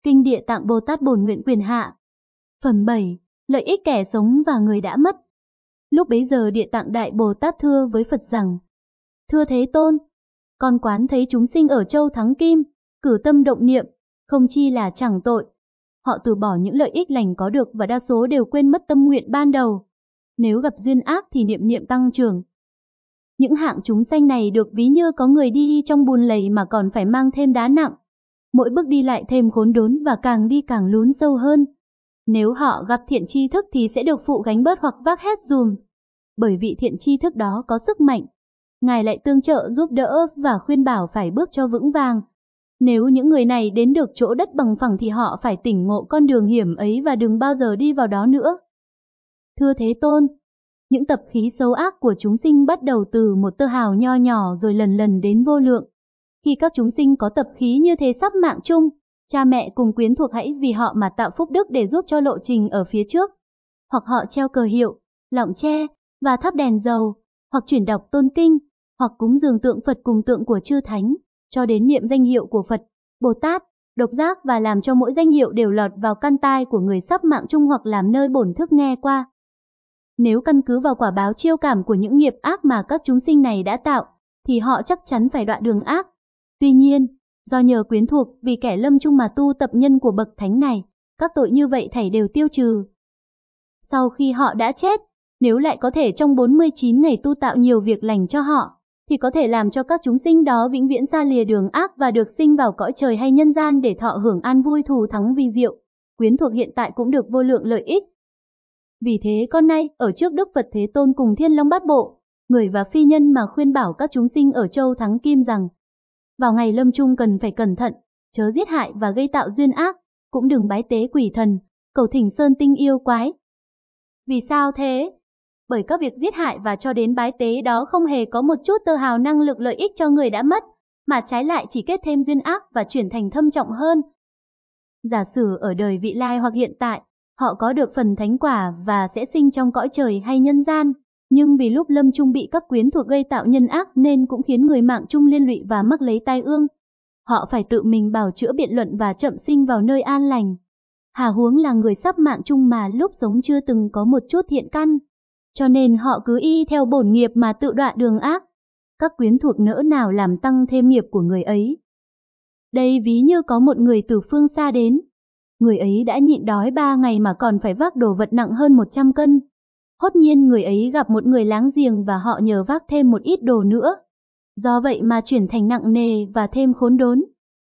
Kinh Địa Tạng Bồ Tát Bổn Nguyện Quyền Hạ. Phẩm 7. Lợi ích kẻ sống và người đã mất. Lúc bấy giờ Địa Tạng Đại Bồ Tát thưa với Phật rằng: Thưa Thế Tôn, con quán thấy chúng sinh ở châu Thắng Kim, cử tâm động niệm, không chi là chẳng tội. Họ từ bỏ những lợi ích lành có được và đa số đều quên mất tâm nguyện ban đầu. Nếu gặp duyên ác thì niệm niệm tăng trưởng. Những hạng chúng sanh này được ví như có người đi trong bùn lầy mà còn phải mang thêm đá nặng. Mỗi bước đi lại thêm khốn đốn và càng đi càng lún sâu hơn. Nếu họ gặp thiện tri thức thì sẽ được phụ gánh bớt hoặc vác hết dùm. Bởi vị thiện tri thức đó có sức mạnh, Ngài lại tương trợ giúp đỡ và khuyên bảo phải bước cho vững vàng. Nếu những người này đến được chỗ đất bằng phẳng thì họ phải tỉnh ngộ con đường hiểm ấy và đừng bao giờ đi vào đó nữa. Thưa Thế Tôn, những tập khí xấu ác của chúng sinh bắt đầu từ một tơ hào nho nhỏ rồi lần lần đến vô lượng. Khi các chúng sinh có tập khí như thế sắp mạng chung, cha mẹ cùng quyến thuộc hãy vì họ mà tạo phúc đức để giúp cho lộ trình ở phía trước. Hoặc họ treo cờ hiệu, lọng tre và thắp đèn dầu, hoặc chuyển đọc tôn kinh, hoặc cúng dường tượng Phật cùng tượng của chư Thánh, cho đến niệm danh hiệu của Phật, Bồ Tát, độc giác và làm cho mỗi danh hiệu đều lọt vào căn tai của người sắp mạng chung hoặc làm nơi bổn thức nghe qua. Nếu căn cứ vào quả báo chiêu cảm của những nghiệp ác mà các chúng sinh này đã tạo, thì họ chắc chắn phải đọa đường ác. Tuy nhiên, do nhờ quyến thuộc vì kẻ lâm chung mà tu tập nhân của bậc thánh này, các tội như vậy thảy đều tiêu trừ. Sau khi họ đã chết, nếu lại có thể trong 49 ngày tu tạo nhiều việc lành cho họ, thì có thể làm cho các chúng sinh đó vĩnh viễn xa lìa đường ác và được sinh vào cõi trời hay nhân gian để thọ hưởng an vui thù thắng vi diệu. Quyến thuộc hiện tại cũng được vô lượng lợi ích. Vì thế con nay ở trước Đức Phật Thế Tôn cùng Thiên Long Bát Bộ, người và phi nhân mà khuyên bảo các chúng sinh ở châu Thắng Kim rằng: vào ngày lâm chung cần phải cẩn thận, chớ giết hại và gây tạo duyên ác, cũng đừng bái tế quỷ thần, cầu thỉnh sơn tinh yêu quái. Vì sao thế? Bởi các việc giết hại và cho đến bái tế đó không hề có một chút tơ hào năng lực lợi ích cho người đã mất, mà trái lại chỉ kết thêm duyên ác và chuyển thành thâm trọng hơn. Giả sử ở đời vị lai hoặc hiện tại, họ có được phần thánh quả và sẽ sinh trong cõi trời hay nhân gian, nhưng vì lúc lâm chung bị các quyến thuộc gây tạo nhân ác nên cũng khiến người mạng chung liên lụy và mắc lấy tai ương. Họ phải tự mình bào chữa biện luận và chậm sinh vào nơi an lành. Hà huống là người sắp mạng chung mà lúc sống chưa từng có một chút thiện căn, cho nên họ cứ y theo bổn nghiệp mà tự đọa đường ác. Các quyến thuộc nỡ nào làm tăng thêm nghiệp của người ấy. Đây ví như có một người từ phương xa đến. Người ấy đã nhịn đói 3 ngày mà còn phải vác đồ vật nặng hơn 100 cân. Hốt nhiên người ấy gặp một người láng giềng và họ nhờ vác thêm một ít đồ nữa. Do vậy mà chuyển thành nặng nề và thêm khốn đốn.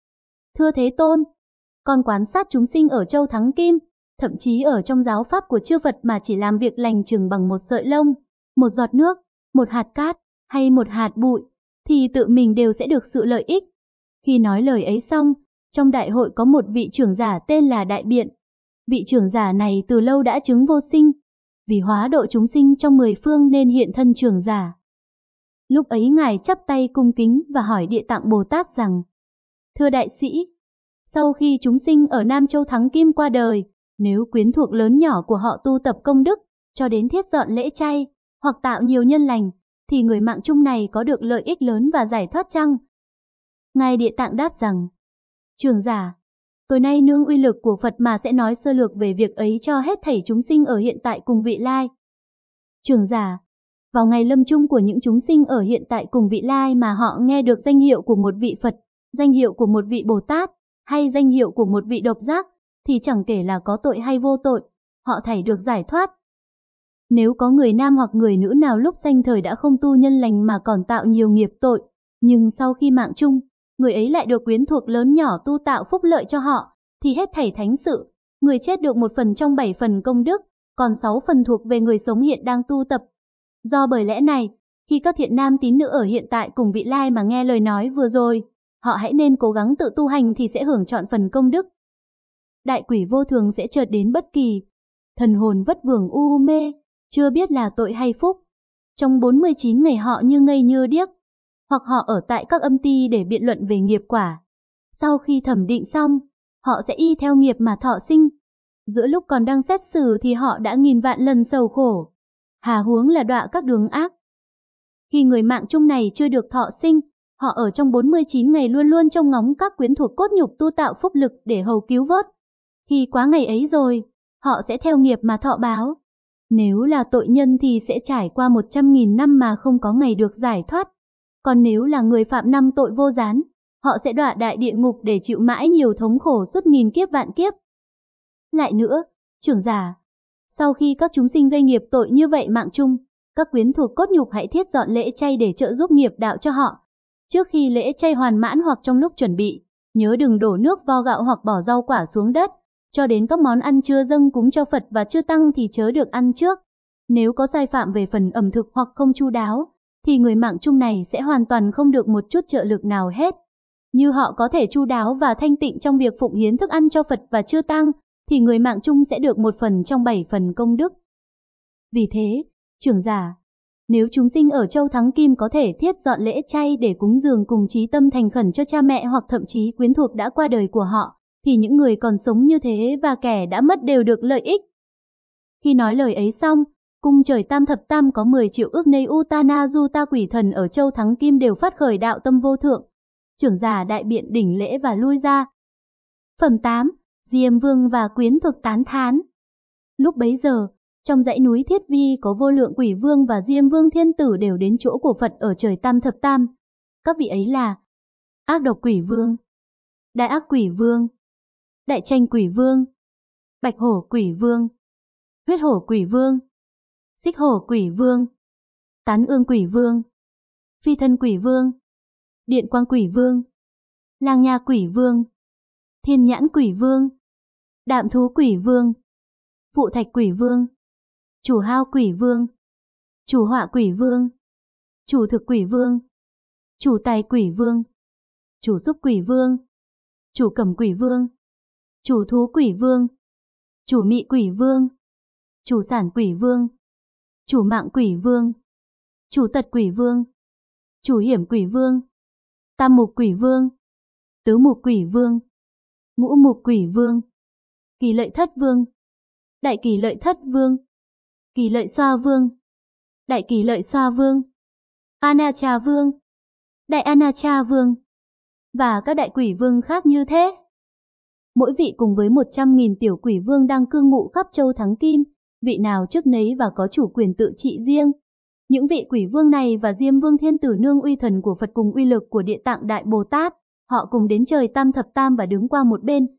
Thưa Thế Tôn, con quan sát chúng sinh ở châu Thắng Kim, thậm chí ở trong giáo pháp của chư Phật mà chỉ làm việc lành chừng bằng một sợi lông, một giọt nước, một hạt cát hay một hạt bụi, thì tự mình đều sẽ được sự lợi ích. Khi nói lời ấy xong, trong đại hội có một vị trưởng giả tên là Đại Biện. Vị trưởng giả này từ lâu đã chứng vô sinh, vì hóa độ chúng sinh trong 10 phương nên hiện thân trưởng giả. Lúc ấy Ngài chắp tay cung kính và hỏi Địa Tạng Bồ Tát rằng: thưa đại sĩ, sau khi chúng sinh ở Nam Châu Thắng Kim qua đời, nếu quyến thuộc lớn nhỏ của họ tu tập công đức, cho đến thiết dọn lễ chay, hoặc tạo nhiều nhân lành, thì người mạng chung này có được lợi ích lớn và giải thoát chăng? Ngài Địa Tạng đáp rằng: trưởng giả, tối nay nương uy lực của Phật mà sẽ nói sơ lược về việc ấy cho hết thảy chúng sinh ở hiện tại cùng vị lai. Trưởng giả, vào ngày lâm chung của những chúng sinh ở hiện tại cùng vị lai mà họ nghe được danh hiệu của một vị Phật, danh hiệu của một vị Bồ Tát, hay danh hiệu của một vị độc giác, thì chẳng kể là có tội hay vô tội, họ thảy được giải thoát. Nếu có người nam hoặc người nữ nào lúc sanh thời đã không tu nhân lành mà còn tạo nhiều nghiệp tội, nhưng sau khi mạng chung, người ấy lại được quyến thuộc lớn nhỏ tu tạo phúc lợi cho họ, thì hết thảy thánh sự, người chết được 1 phần trong 7 phần công đức, còn 6 phần thuộc về người sống hiện đang tu tập. Do bởi lẽ này, khi các thiện nam tín nữ ở hiện tại cùng vị lai mà nghe lời nói vừa rồi, họ hãy nên cố gắng tự tu hành thì sẽ hưởng trọn phần công đức. Đại quỷ vô thường sẽ chợt đến bất kỳ, thần hồn vất vưởng u mê, chưa biết là tội hay phúc. Trong 49 ngày họ như ngây như điếc, hoặc họ ở tại các âm ty để biện luận về nghiệp quả. Sau khi thẩm định xong, họ sẽ y theo nghiệp mà thọ sinh. Giữa lúc còn đang xét xử thì họ đã nghìn vạn lần sầu khổ. Hà huống là đọa các đường ác. Khi người mạng chung này chưa được thọ sinh, Họ ở trong 49 ngày luôn luôn trông ngóng các quyến thuộc cốt nhục tu tạo phúc lực để hầu cứu vớt. Khi quá ngày ấy rồi, họ sẽ theo nghiệp mà thọ báo. Nếu là tội nhân thì sẽ trải qua 100.000 năm mà không có ngày được giải thoát. Còn nếu là người phạm năm tội vô gián, họ sẽ đọa đại địa ngục để chịu mãi nhiều thống khổ suốt nghìn kiếp vạn kiếp. Lại nữa, trưởng giả, sau khi các chúng sinh gây nghiệp tội như vậy mạng chung, các quyến thuộc cốt nhục hãy thiết dọn lễ chay để trợ giúp nghiệp đạo cho họ. Trước khi lễ chay hoàn mãn hoặc trong lúc chuẩn bị, nhớ đừng đổ nước vo gạo hoặc bỏ rau quả xuống đất, cho đến các món ăn chưa dâng cúng cho Phật và chư Tăng thì chớ được ăn trước. Nếu có sai phạm về phần ẩm thực hoặc không chu đáo, thì người mạng chung này sẽ hoàn toàn không được một chút trợ lực nào hết. Như họ có thể chu đáo và thanh tịnh trong việc phụng hiến thức ăn cho Phật và chư Tăng, thì người mạng chung sẽ được 1 phần trong 7 phần công đức. Vì thế, trưởng giả, nếu chúng sinh ở Châu Thắng Kim có thể thiết dọn lễ chay để cúng dường cùng chí tâm thành khẩn cho cha mẹ hoặc thậm chí quyến thuộc đã qua đời của họ, thì những người còn sống như thế và kẻ đã mất đều được lợi ích. Khi nói lời ấy xong, cung trời Tam Thập Tam có 10 triệu ức Nây Utana Du Ta quỷ thần ở Châu Thắng Kim đều phát khởi đạo tâm vô thượng. Trưởng giả đại biện đỉnh lễ và lui ra. Phẩm 8. Diêm Vương và quyến thực tán thán. Lúc bấy giờ, trong dãy núi Thiết Vi có vô lượng quỷ vương và Diêm Vương Thiên Tử đều đến chỗ của Phật ở trời Tam Thập Tam. Các vị ấy là Ác Độc Quỷ Vương, Đại Ác Quỷ Vương, Đại Tranh Quỷ Vương, Bạch Hổ Quỷ Vương, Huyết Hổ Quỷ Vương, Xích Hổ Quỷ Vương, Tán Ương Quỷ Vương, Phi Thân Quỷ Vương, Điện Quang Quỷ Vương, Lang Nha Quỷ Vương, Thiên Nhãn Quỷ Vương, Đạm Thú Quỷ Vương, Phụ Thạch Quỷ Vương, Chủ Hao Quỷ Vương, Chủ Họa Quỷ Vương, Chủ Thực Quỷ Vương, Chủ Tài Quỷ Vương, Chủ Xúc Quỷ Vương, Chủ Cẩm Quỷ Vương, Chủ Thú Quỷ Vương, Chủ Mị Quỷ Vương, Chủ Sản Quỷ Vương, Chủ Mạng Quỷ Vương, Chủ Tật Quỷ Vương, Chủ Hiểm Quỷ Vương, Tam Mục Quỷ Vương, Tứ Mục Quỷ Vương, Ngũ Mục Quỷ Vương, Kỳ Lợi Thất Vương, Đại Kỳ Lợi Thất Vương, Kỳ Lợi Xoa Vương, Đại Kỳ Lợi Xoa Vương, Anacha Vương, Đại Anacha Vương và các đại quỷ vương khác như thế. Mỗi vị cùng với 100.000 tiểu quỷ vương đang cư ngụ khắp Châu Thắng Kim, vị nào chức nấy và có chủ quyền tự trị riêng. Những vị quỷ vương này và Diêm Vương Thiên Tử nương uy thần của Phật cùng uy lực của Địa Tạng Đại Bồ Tát, họ cùng đến trời Tam Thập Tam và đứng qua một bên.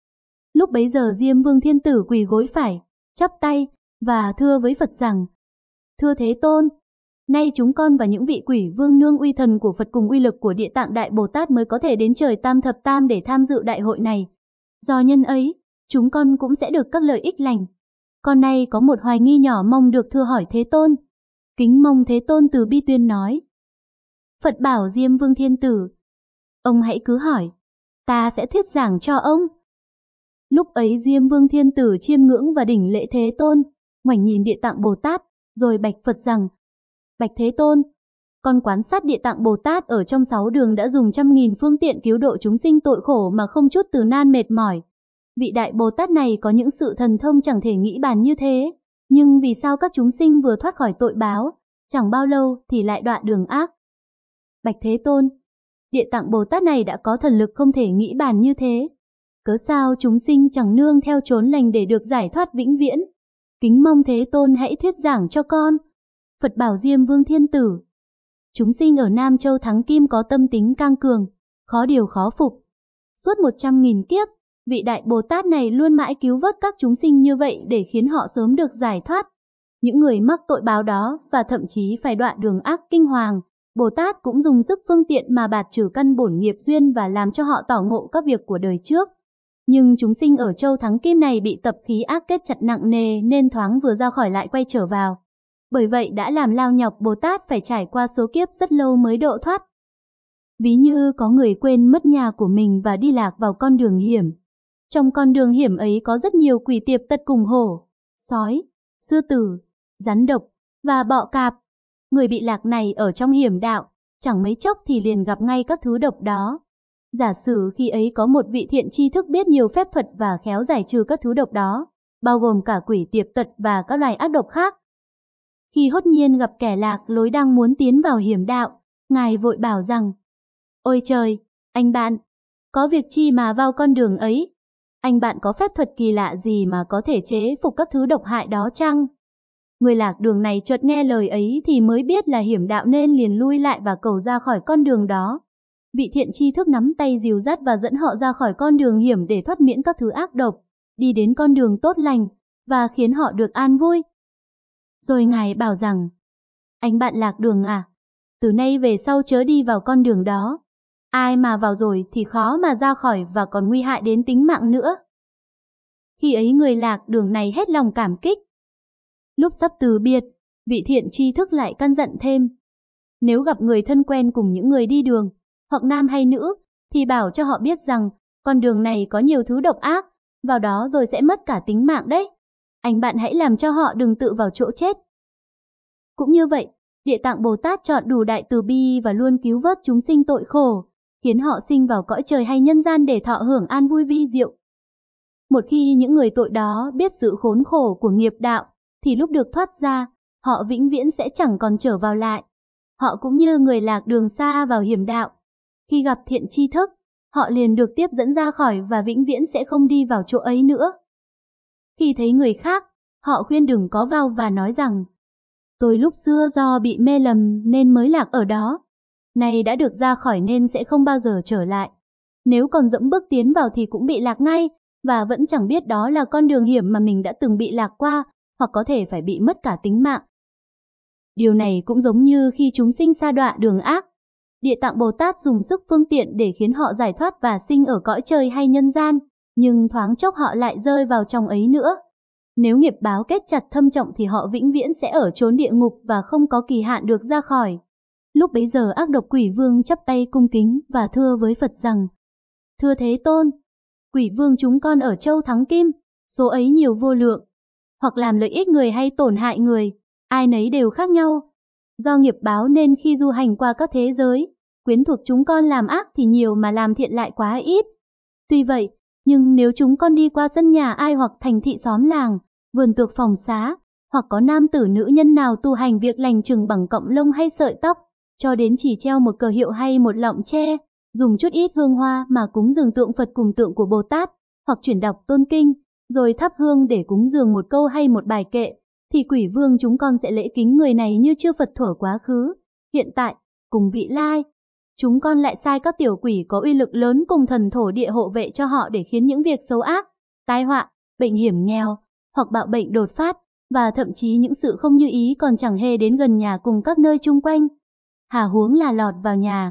Lúc bấy giờ Diêm Vương Thiên Tử quỳ gối phải, chắp tay và thưa với Phật rằng: Thưa Thế Tôn, nay chúng con và những vị quỷ vương nương uy thần của Phật cùng uy lực của Địa Tạng Đại Bồ Tát mới có thể đến trời Tam Thập Tam để tham dự đại hội này. Do nhân ấy, chúng con cũng sẽ được các lợi ích lành. Con nay có một hoài nghi nhỏ mong được thưa hỏi Thế Tôn. Kính mong Thế Tôn từ bi tuyên nói. Phật bảo Diêm Vương Thiên Tử: Ông hãy cứ hỏi, ta sẽ thuyết giảng cho ông. Lúc ấy Diêm Vương Thiên Tử chiêm ngưỡng và đỉnh lễ Thế Tôn, ngoảnh nhìn Địa Tạng Bồ Tát, rồi bạch Phật rằng: Bạch Thế Tôn, con quan sát Địa Tạng Bồ Tát ở trong 6 đường đã dùng 100.000 phương tiện cứu độ chúng sinh tội khổ mà không chút từ nan mệt mỏi. Vị Đại Bồ Tát này có những sự thần thông chẳng thể nghĩ bàn như thế, nhưng vì sao các chúng sinh vừa thoát khỏi tội báo, chẳng bao lâu thì lại đọa đường ác? Bạch Thế Tôn, Địa Tạng Bồ Tát này đã có thần lực không thể nghĩ bàn như thế, cớ sao chúng sinh chẳng nương theo chốn lành để được giải thoát vĩnh viễn? Kính mong Thế Tôn hãy thuyết giảng cho con. Phật bảo Diêm Vương Thiên Tử: Chúng sinh ở Nam Châu Thắng Kim có tâm tính cang cường, khó điều khó phục. Suốt 100.000 kiếp, vị Đại Bồ Tát này luôn mãi cứu vớt các chúng sinh như vậy để khiến họ sớm được giải thoát. Những người mắc tội báo đó và thậm chí phải đọa đường ác kinh hoàng, Bồ Tát cũng dùng sức phương tiện mà bạt trừ căn bổn nghiệp duyên và làm cho họ tỏ ngộ các việc của đời trước. Nhưng chúng sinh ở Châu Thắng Kim này bị tập khí ác kết chặt nặng nề nên thoáng vừa ra khỏi lại quay trở vào. Bởi vậy đã làm lao nhọc Bồ Tát phải trải qua số kiếp rất lâu mới độ thoát. Ví như có người quên mất nhà của mình và đi lạc vào con đường hiểm. Trong con đường hiểm ấy có rất nhiều quỷ tiệp tật cùng hổ, sói, sư tử, rắn độc và bọ cạp. Người bị lạc này ở trong hiểm đạo, chẳng mấy chốc thì liền gặp ngay các thứ độc đó. Giả sử khi ấy có một vị thiện tri thức biết nhiều phép thuật và khéo giải trừ các thứ độc đó, bao gồm cả quỷ tiệp tật và các loài ác độc khác. Khi hốt nhiên gặp kẻ lạc lối đang muốn tiến vào hiểm đạo, Ngài vội bảo rằng: Ôi trời, anh bạn, có việc chi mà vào con đường ấy? Anh bạn có phép thuật kỳ lạ gì mà có thể chế phục các thứ độc hại đó chăng? Người lạc đường này chợt nghe lời ấy thì mới biết là hiểm đạo nên liền lui lại và cầu ra khỏi con đường đó. Vị thiện tri thức nắm tay dìu dắt và dẫn họ ra khỏi con đường hiểm để thoát miễn các thứ ác độc, đi đến con đường tốt lành và khiến họ được an vui. Rồi Ngài bảo rằng, anh bạn lạc đường à, từ nay về sau chớ đi vào con đường đó. Ai mà vào rồi thì khó mà ra khỏi và còn nguy hại đến tính mạng nữa. Khi ấy người lạc đường này hết lòng cảm kích. Lúc sắp từ biệt, vị thiện tri thức lại căn dặn thêm. Nếu gặp người thân quen cùng những người đi đường, hoặc nam hay nữ, thì bảo cho họ biết rằng con đường này có nhiều thứ độc ác, vào đó rồi sẽ mất cả tính mạng đấy. Anh bạn hãy làm cho họ đừng tự vào chỗ chết. Cũng như vậy, Địa Tạng Bồ Tát chọn đủ đại từ bi và luôn cứu vớt chúng sinh tội khổ, khiến họ sinh vào cõi trời hay nhân gian để thọ hưởng an vui vi diệu. Một khi những người tội đó biết sự khốn khổ của nghiệp đạo, thì lúc được thoát ra, họ vĩnh viễn sẽ chẳng còn trở vào lại. Họ cũng như người lạc đường xa vào hiểm đạo. Khi gặp thiện tri thức, họ liền được tiếp dẫn ra khỏi và vĩnh viễn sẽ không đi vào chỗ ấy nữa. Khi thấy người khác, họ khuyên đừng có vào và nói rằng, tôi lúc xưa do bị mê lầm nên mới lạc ở đó. Nay đã được ra khỏi nên sẽ không bao giờ trở lại. Nếu còn dẫm bước tiến vào thì cũng bị lạc ngay, và vẫn chẳng biết đó là con đường hiểm mà mình đã từng bị lạc qua, hoặc có thể phải bị mất cả tính mạng. Điều này cũng giống như khi chúng sinh sa đọa đường ác. Địa Tạng Bồ Tát dùng sức phương tiện để khiến họ giải thoát và sinh ở cõi trời hay nhân gian, nhưng thoáng chốc họ lại rơi vào trong ấy nữa. Nếu nghiệp báo kết chặt thâm trọng thì họ vĩnh viễn sẽ ở chốn địa ngục và không có kỳ hạn được ra khỏi. Lúc bấy giờ ác độc quỷ vương chắp tay cung kính và thưa với Phật rằng, thưa Thế Tôn, quỷ vương chúng con ở châu Thắng Kim, số ấy nhiều vô lượng, hoặc làm lợi ích người hay tổn hại người, ai nấy đều khác nhau. Do nghiệp báo nên khi du hành qua các thế giới, quyến thuộc chúng con làm ác thì nhiều mà làm thiện lại quá ít. Tuy vậy, nhưng nếu chúng con đi qua sân nhà ai hoặc thành thị xóm làng, vườn tược phòng xá, hoặc có nam tử nữ nhân nào tu hành việc lành chừng bằng cọng lông hay sợi tóc, cho đến chỉ treo một cờ hiệu hay một lọng tre, dùng chút ít hương hoa mà cúng dường tượng Phật cùng tượng của Bồ Tát, hoặc chuyển đọc tôn kinh, rồi thắp hương để cúng dường một câu hay một bài kệ, thì quỷ vương chúng con sẽ lễ kính người này như chư Phật thuở quá khứ, hiện tại, cùng vị lai. Chúng con lại sai các tiểu quỷ có uy lực lớn cùng thần thổ địa hộ vệ cho họ để khiến những việc xấu ác, tai họa, bệnh hiểm nghèo, hoặc bạo bệnh đột phát, và thậm chí những sự không như ý còn chẳng hề đến gần nhà cùng các nơi chung quanh. Hà huống là lọt vào nhà.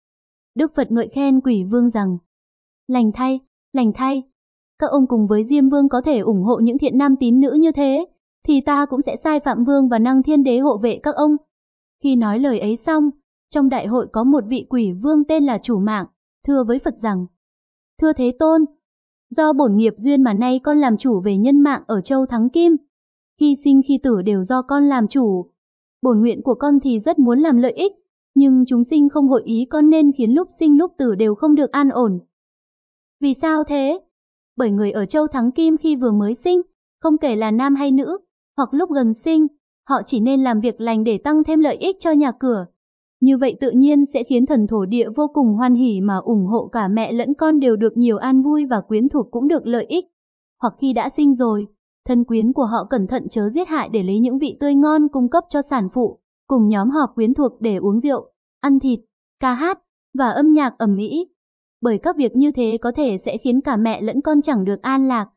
Đức Phật ngợi khen quỷ vương rằng, lành thay, các ông cùng với Diêm Vương có thể ủng hộ những thiện nam tín nữ như thế, thì ta cũng sẽ sai Phạm Vương và Năng Thiên Đế hộ vệ các ông. Khi nói lời ấy xong, trong đại hội có một vị quỷ vương tên là Chủ Mạng, thưa với Phật rằng, thưa Thế Tôn, do bổn nghiệp duyên mà nay con làm chủ về nhân mạng ở châu Thắng Kim. Khi sinh khi tử đều do con làm chủ. Bổn nguyện của con thì rất muốn làm lợi ích, nhưng chúng sinh không hội ý con nên khiến lúc sinh lúc tử đều không được an ổn. Vì sao thế? Bởi người ở châu Thắng Kim khi vừa mới sinh, không kể là nam hay nữ, hoặc lúc gần sinh, họ chỉ nên làm việc lành để tăng thêm lợi ích cho nhà cửa. Như vậy tự nhiên sẽ khiến thần thổ địa vô cùng hoan hỉ mà ủng hộ cả mẹ lẫn con đều được nhiều an vui và quyến thuộc cũng được lợi ích. Hoặc khi đã sinh rồi, thân quyến của họ cẩn thận chớ giết hại để lấy những vị tươi ngon cung cấp cho sản phụ, cùng nhóm họp quyến thuộc để uống rượu, ăn thịt, ca hát và âm nhạc ầm ĩ. Bởi các việc như thế có thể sẽ khiến cả mẹ lẫn con chẳng được an lạc.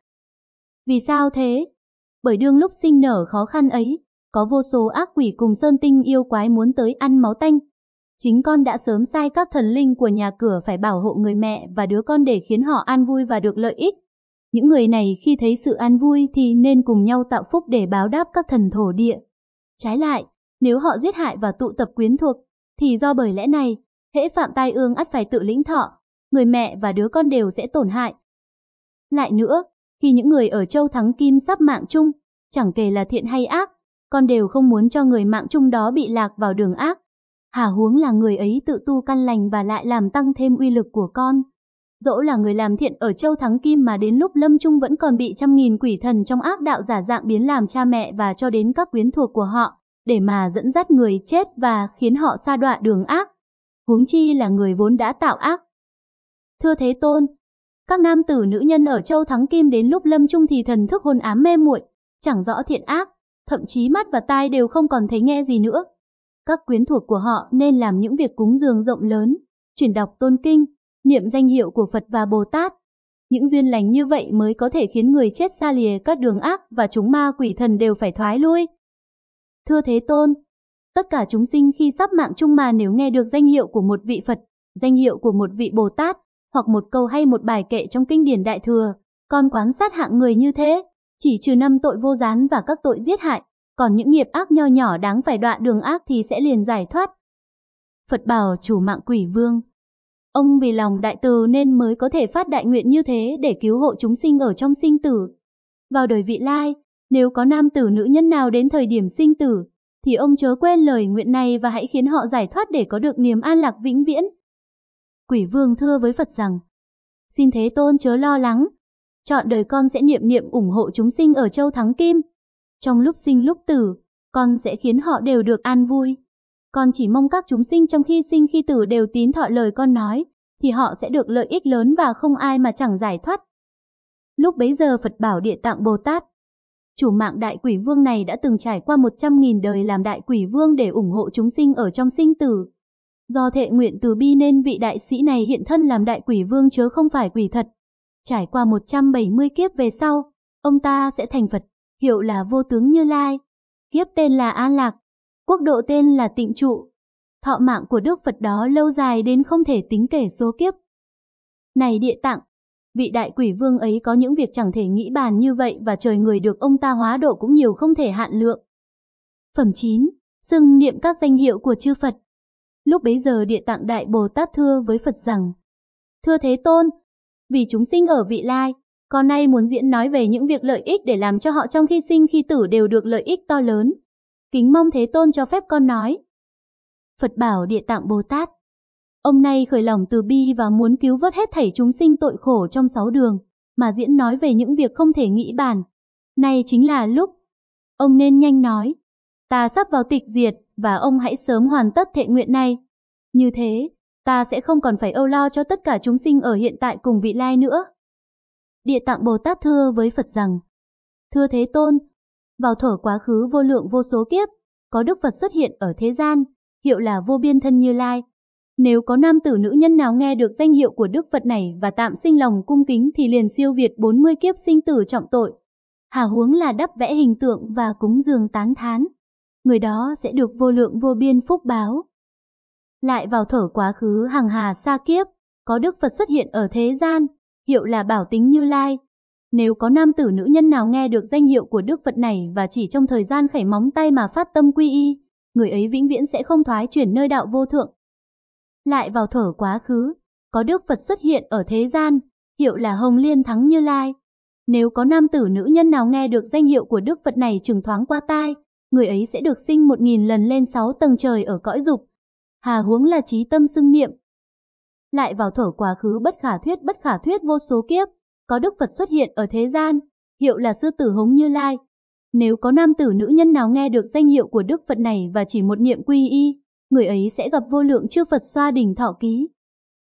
Vì sao thế? Bởi đương lúc sinh nở khó khăn ấy, có vô số ác quỷ cùng sơn tinh yêu quái muốn tới ăn máu tanh. Chính con đã sớm sai các thần linh của nhà cửa phải bảo hộ người mẹ và đứa con để khiến họ an vui và được lợi ích. Những người này khi thấy sự an vui thì nên cùng nhau tạo phúc để báo đáp các thần thổ địa. Trái lại, nếu họ giết hại và tụ tập quyến thuộc, thì do bởi lẽ này, hễ phạm tai ương ắt phải tự lĩnh thọ, người mẹ và đứa con đều sẽ tổn hại. Lại nữa, khi những người ở châu Thắng Kim sắp mạng chung, chẳng kể là thiện hay ác, con đều không muốn cho người mạng chung đó bị lạc vào đường ác. Hà huống là người ấy tự tu căn lành và lại làm tăng thêm uy lực của con. Dẫu là người làm thiện ở châu Thắng Kim mà đến lúc lâm chung vẫn còn bị trăm nghìn quỷ thần trong ác đạo giả dạng biến làm cha mẹ và cho đến các quyến thuộc của họ, để mà dẫn dắt người chết và khiến họ sa đọa đường ác. huống chi là người vốn đã tạo ác. Thưa Thế Tôn, các nam tử nữ nhân ở Châu Thắng Kim đến lúc lâm chung thì thần thức hôn ám mê muội, chẳng rõ thiện ác, thậm chí mắt và tai đều không còn thấy nghe gì nữa. Các quyến thuộc của họ nên làm những việc cúng dường rộng lớn, chuyển đọc tôn kinh, niệm danh hiệu của Phật và Bồ Tát. Những duyên lành như vậy mới có thể khiến người chết xa lìa các đường ác và chúng ma quỷ thần đều phải thoái lui. Thưa Thế Tôn, tất cả chúng sinh khi sắp mạng chung mà nếu nghe được danh hiệu của một vị Phật, danh hiệu của một vị Bồ Tát, hoặc một câu hay một bài kệ trong kinh điển Đại Thừa, còn quán sát hạng người như thế, chỉ trừ 5 tội vô gián và các tội giết hại, còn những nghiệp ác nho nhỏ đáng phải đọa đường ác thì sẽ liền giải thoát. Phật bảo chủ mạng Quỷ Vương, ông vì lòng đại từ nên mới có thể phát đại nguyện như thế để cứu hộ chúng sinh ở trong sinh tử. Vào đời vị lai, nếu có nam tử nữ nhân nào đến thời điểm sinh tử, thì ông chớ quên lời nguyện này và hãy khiến họ giải thoát để có được niềm an lạc vĩnh viễn. Quỷ Vương thưa với Phật rằng, xin Thế Tôn chớ lo lắng, trọn đời con sẽ niệm niệm ủng hộ chúng sinh ở Châu Thắng Kim. Trong lúc sinh lúc tử, con sẽ khiến họ đều được an vui. Con chỉ mong các chúng sinh trong khi sinh khi tử đều tín thọ lời con nói, thì họ sẽ được lợi ích lớn và không ai mà chẳng giải thoát. Lúc bấy giờ Phật bảo Địa Tạng Bồ Tát, chủ mạng Đại Quỷ Vương này đã từng trải qua 100.000 đời làm Đại Quỷ Vương để ủng hộ chúng sinh ở trong sinh tử. Do thệ nguyện từ bi nên vị đại sĩ này hiện thân làm Đại Quỷ Vương chớ không phải quỷ thật. Trải qua 170 kiếp về sau, ông ta sẽ thành Phật, hiệu là Vô Tướng Như Lai, kiếp tên là An Lạc, quốc độ tên là Tịnh Trụ. Thọ mạng của Đức Phật đó lâu dài đến không thể tính kể số kiếp. Này Địa Tạng, vị Đại Quỷ Vương ấy có những việc chẳng thể nghĩ bàn như vậy và trời người được ông ta hóa độ cũng nhiều không thể hạn lượng. Phẩm 9. Xưng niệm các danh hiệu của chư Phật. Lúc bấy giờ Địa Tạng Đại Bồ Tát thưa với Phật rằng, thưa Thế Tôn, vì chúng sinh ở vị lai, con nay muốn diễn nói về những việc lợi ích để làm cho họ trong khi sinh khi tử đều được lợi ích to lớn. Kính mong Thế Tôn cho phép con nói. Phật bảo Địa Tạng Bồ Tát, ông nay khởi lòng từ bi và muốn cứu vớt hết thảy chúng sinh tội khổ trong 6 đường, mà diễn nói về những việc không thể nghĩ bàn. Này chính là lúc, ông nên nhanh nói, ta sắp vào tịch diệt và ông hãy sớm hoàn tất thệ nguyện này. Như thế, ta sẽ không còn phải âu lo cho tất cả chúng sinh ở hiện tại cùng vị lai nữa. Địa Tạng Bồ Tát thưa với Phật rằng, thưa Thế Tôn, vào thuở quá khứ vô lượng vô số kiếp, có Đức Phật xuất hiện ở thế gian, hiệu là Vô Biên Thân Như Lai. Nếu có nam tử nữ nhân nào nghe được danh hiệu của Đức Phật này và tạm sinh lòng cung kính thì liền siêu việt 40 kiếp sinh tử trọng tội. Hà huống là đắp vẽ hình tượng và cúng dường tán thán. Người đó sẽ được vô lượng vô biên phúc báo. Lại vào thuở quá khứ hằng hà xa kiếp, có Đức Phật xuất hiện ở thế gian, hiệu là Bảo Tính Như Lai. Nếu có nam tử nữ nhân nào nghe được danh hiệu của Đức Phật này và chỉ trong thời gian khẩy móng tay mà phát tâm quy y, người ấy vĩnh viễn sẽ không thoái chuyển nơi đạo vô thượng. Lại vào thuở quá khứ, có Đức Phật xuất hiện ở thế gian, hiệu là Hồng Liên Thắng Như Lai. Nếu có nam tử nữ nhân nào nghe được danh hiệu của Đức Phật này chừng thoáng qua tai, người ấy sẽ được sinh 1000 lần lên 6 tầng trời ở cõi dục. Hà huống là trí tâm xưng niệm. Lại vào thuở quá khứ bất khả thuyết vô số kiếp, có Đức Phật xuất hiện ở thế gian, hiệu là Sư Tử Hống Như Lai. Nếu có nam tử nữ nhân nào nghe được danh hiệu của Đức Phật này và chỉ một niệm quy y, người ấy sẽ gặp vô lượng chư Phật xoa đỉnh thọ ký.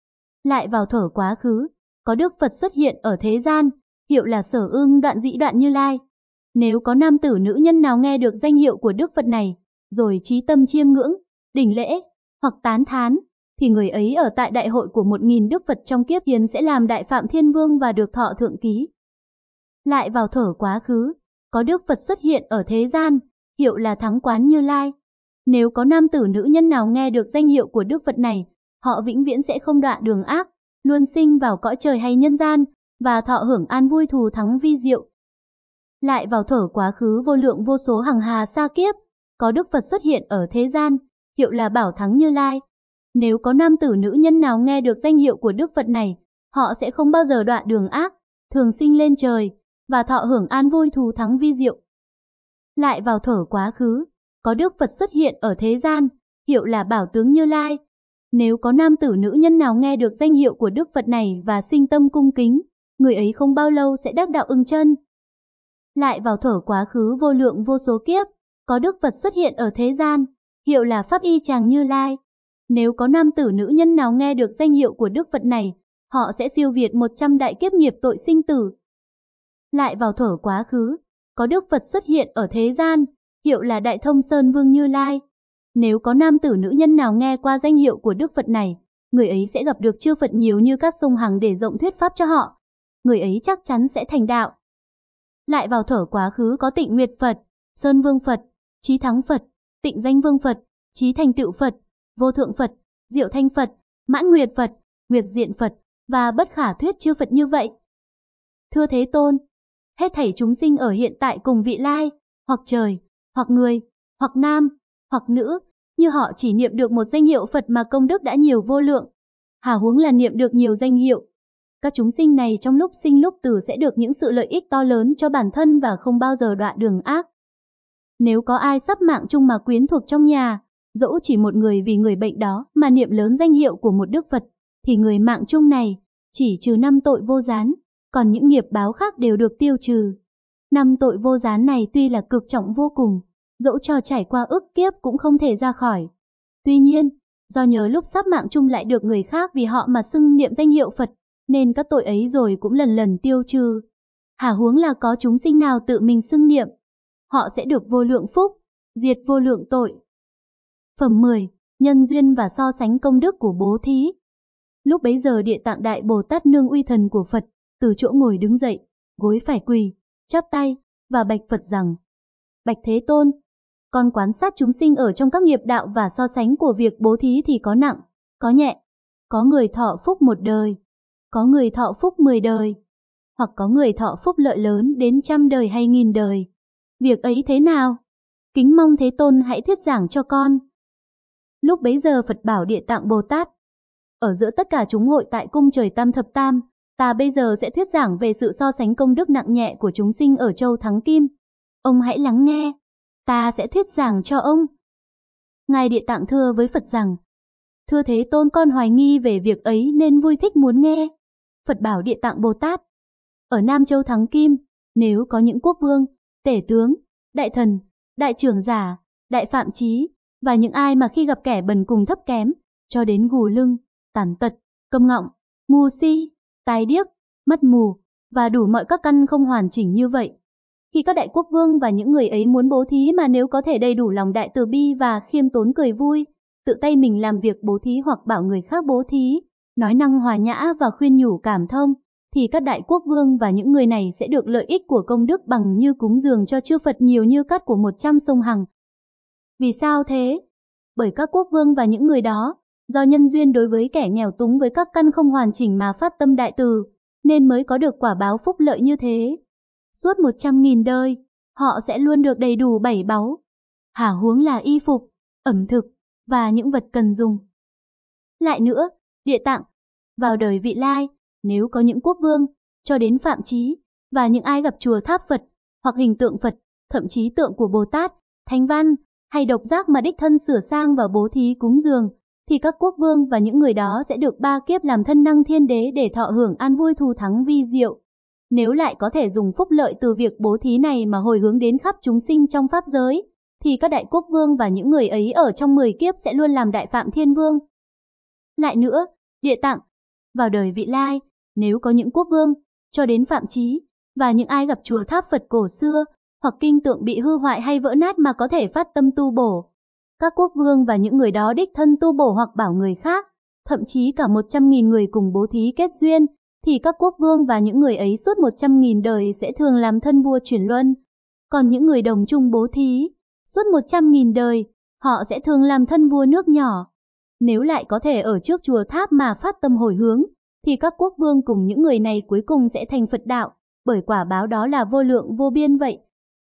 Lại vào thuở quá khứ, có Đức Phật xuất hiện ở thế gian, hiệu là Sở Ưng Đoạn Dĩ Đoạn Như Lai. Nếu có nam tử nữ nhân nào nghe được danh hiệu của Đức Phật này, rồi trí tâm chiêm ngưỡng, đỉnh lễ, hoặc tán thán, thì người ấy ở tại đại hội của 1000 Đức Phật trong kiếp hiền sẽ làm Đại Phạm Thiên Vương và được thọ thượng ký. Lại vào thuở quá khứ, có Đức Phật xuất hiện ở thế gian, hiệu là Thắng Quán Như Lai. Nếu có nam tử nữ nhân nào nghe được danh hiệu của Đức Phật này, họ vĩnh viễn sẽ không đọa đường ác, luôn sinh vào cõi trời hay nhân gian, và thọ hưởng an vui thù thắng vi diệu. Lại vào thuở quá khứ vô lượng vô số hằng hà xa kiếp, có Đức Phật xuất hiện ở thế gian, hiệu là Bảo Thắng Như Lai. Nếu có nam tử nữ nhân nào nghe được danh hiệu của Đức Phật này, họ sẽ không bao giờ đọa đường ác, thường sinh lên trời, và thọ hưởng an vui thù thắng vi diệu. Lại vào thuở quá khứ, có Đức Phật xuất hiện ở thế gian, hiệu là Bảo Tướng Như Lai. Nếu có nam tử nữ nhân nào nghe được danh hiệu của Đức Phật này và sinh tâm cung kính, người ấy không bao lâu sẽ đắc đạo ưng chân. Lại vào thuở quá khứ vô lượng vô số kiếp, có Đức Phật xuất hiện ở thế gian, hiệu là Pháp Y Tràng Như Lai. Nếu có nam tử nữ nhân nào nghe được danh hiệu của Đức Phật này, họ sẽ siêu việt 100 đại kiếp nghiệp tội sinh tử. Lại vào thuở quá khứ, có Đức Phật xuất hiện ở thế gian, hiệu là Đại Thông Sơn Vương Như Lai. Nếu có nam tử nữ nhân nào nghe qua danh hiệu của Đức Phật này, người ấy sẽ gặp được chư Phật nhiều như các sông Hằng để rộng thuyết pháp cho họ. Người ấy chắc chắn sẽ thành đạo. Lại vào thuở quá khứ có Tịnh Nguyệt Phật, Sơn Vương Phật, Chí Thắng Phật, Tịnh Danh Vương Phật, Chí Thành Tựu Phật, Vô Thượng Phật, Diệu Thanh Phật, Mãn Nguyệt Phật, Nguyệt Diện Phật và bất khả thuyết chư Phật như vậy. Thưa Thế Tôn, hết thảy chúng sinh ở hiện tại cùng vị lai, hoặc trời, hoặc người, hoặc nam, hoặc nữ, như họ chỉ niệm được một danh hiệu Phật mà công đức đã nhiều vô lượng. Hà huống là niệm được nhiều danh hiệu. Các chúng sinh này trong lúc sinh lúc tử sẽ được những sự lợi ích to lớn cho bản thân và không bao giờ đọa đường ác. Nếu có ai sắp mạng chung mà quyến thuộc trong nhà, dẫu chỉ một người vì người bệnh đó mà niệm lớn danh hiệu của một Đức Phật, thì người mạng chung này chỉ trừ 5 tội vô gián, còn những nghiệp báo khác đều được tiêu trừ. 5 tội vô gián này tuy là cực trọng vô cùng, dẫu cho trải qua ức kiếp cũng không thể ra khỏi. Tuy nhiên, do nhớ lúc sắp mạng chung lại được người khác vì họ mà xưng niệm danh hiệu Phật, nên các tội ấy rồi cũng lần lần tiêu trừ. Hà huống là có chúng sinh nào tự mình xưng niệm, họ sẽ được vô lượng phúc, diệt vô lượng tội. Phẩm 10. Nhân duyên và so sánh công đức của bố thí. Lúc bấy giờ Địa Tạng Đại Bồ Tát nương uy thần của Phật, từ chỗ ngồi đứng dậy, gối phải quỳ, chắp tay và bạch Phật rằng: Bạch Thế Tôn, con quan sát chúng sinh ở trong các nghiệp đạo và so sánh của việc bố thí thì có nặng, có nhẹ, có người thọ phúc 1 đời, có người thọ phúc 10 đời, hoặc có người thọ phúc lợi lớn đến 100 đời hay 1000 đời. Việc ấy thế nào? Kính mong Thế Tôn hãy thuyết giảng cho con. Lúc bấy giờ Phật bảo Địa Tạng Bồ Tát: Ở giữa tất cả chúng hội tại cung trời Tam Thập Tam, ta bây giờ sẽ thuyết giảng về sự so sánh công đức nặng nhẹ của chúng sinh ở châu Thắng Kim. Ông hãy lắng nghe, ta sẽ thuyết giảng cho ông. Ngài Địa Tạng thưa với Phật rằng: Thưa Thế Tôn, con hoài nghi về việc ấy nên vui thích muốn nghe. Phật bảo Địa Tạng Bồ Tát: Ở Nam Châu Thắng Kim, nếu có những quốc vương, tể tướng, đại thần, đại trưởng giả, đại phạm chí và những ai mà khi gặp kẻ bần cùng thấp kém, cho đến gù lưng, tàn tật, câm ngọng, ngu si, tai điếc, mắt mù và đủ mọi các căn không hoàn chỉnh như vậy, khi các đại quốc vương và những người ấy muốn bố thí mà nếu có thể đầy đủ lòng đại từ bi và khiêm tốn cười vui, tự tay mình làm việc bố thí hoặc bảo người khác bố thí, nói năng hòa nhã và khuyên nhủ cảm thông, thì các đại quốc vương và những người này sẽ được lợi ích của công đức bằng như cúng dường cho chư Phật nhiều như cát của 100 sông Hằng. Vì sao thế? Bởi các quốc vương và những người đó, do nhân duyên đối với kẻ nghèo túng với các căn không hoàn chỉnh mà phát tâm đại từ, nên mới có được quả báo phúc lợi như thế. Suốt 100.000 đời, họ sẽ luôn được đầy đủ 7 báu. Hà huống là y phục, ẩm thực và những vật cần dùng. Lại nữa, Địa Tạng, vào đời vị lai, nếu có những quốc vương, cho đến phạm chí, và những ai gặp chùa tháp Phật, hoặc hình tượng Phật, thậm chí tượng của Bồ Tát, Thánh Văn, hay độc giác mà đích thân sửa sang và bố thí cúng dường, thì các quốc vương và những người đó sẽ được 3 kiếp làm thân năng thiên đế để thọ hưởng an vui thù thắng vi diệu. Nếu lại có thể dùng phúc lợi từ việc bố thí này mà hồi hướng đến khắp chúng sinh trong pháp giới, thì các đại quốc vương và những người ấy ở trong 10 kiếp sẽ luôn làm đại phạm thiên vương. Lại nữa, Địa Tạng, vào đời vị lai, nếu có những quốc vương, cho đến phạm chí, và những ai gặp chùa tháp Phật cổ xưa, hoặc kinh tượng bị hư hoại hay vỡ nát mà có thể phát tâm tu bổ, các quốc vương và những người đó đích thân tu bổ hoặc bảo người khác, thậm chí cả 100.000 người cùng bố thí kết duyên, thì các quốc vương và những người ấy suốt 100.000 đời sẽ thường làm thân vua chuyển luân. Còn những người đồng chung bố thí, suốt 100.000 đời, họ sẽ thường làm thân vua nước nhỏ. Nếu lại có thể ở trước chùa tháp mà phát tâm hồi hướng, thì các quốc vương cùng những người này cuối cùng sẽ thành Phật đạo, bởi quả báo đó là vô lượng vô biên vậy.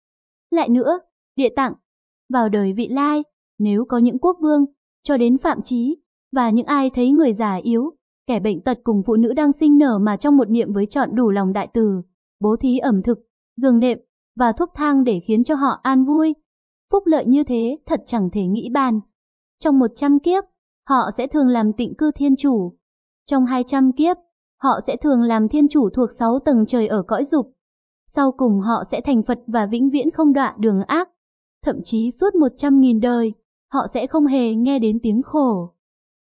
Lại nữa, Địa Tạng, vào đời vị lai, nếu có những quốc vương, cho đến phạm chí, và những ai thấy người già yếu, kẻ bệnh tật cùng phụ nữ đang sinh nở mà trong một niệm với trọn đủ lòng đại từ, bố thí ẩm thực, giường nệm và thuốc thang để khiến cho họ an vui. Phúc lợi như thế thật chẳng thể nghĩ bàn. Trong 100 kiếp, họ sẽ thường làm tịnh cư thiên chủ. Trong 200 kiếp, họ sẽ thường làm thiên chủ thuộc 6 tầng trời ở cõi dục. Sau cùng họ sẽ thành Phật và vĩnh viễn không đọa đường ác. Thậm chí suốt 100.000 đời, họ sẽ không hề nghe đến tiếng khổ.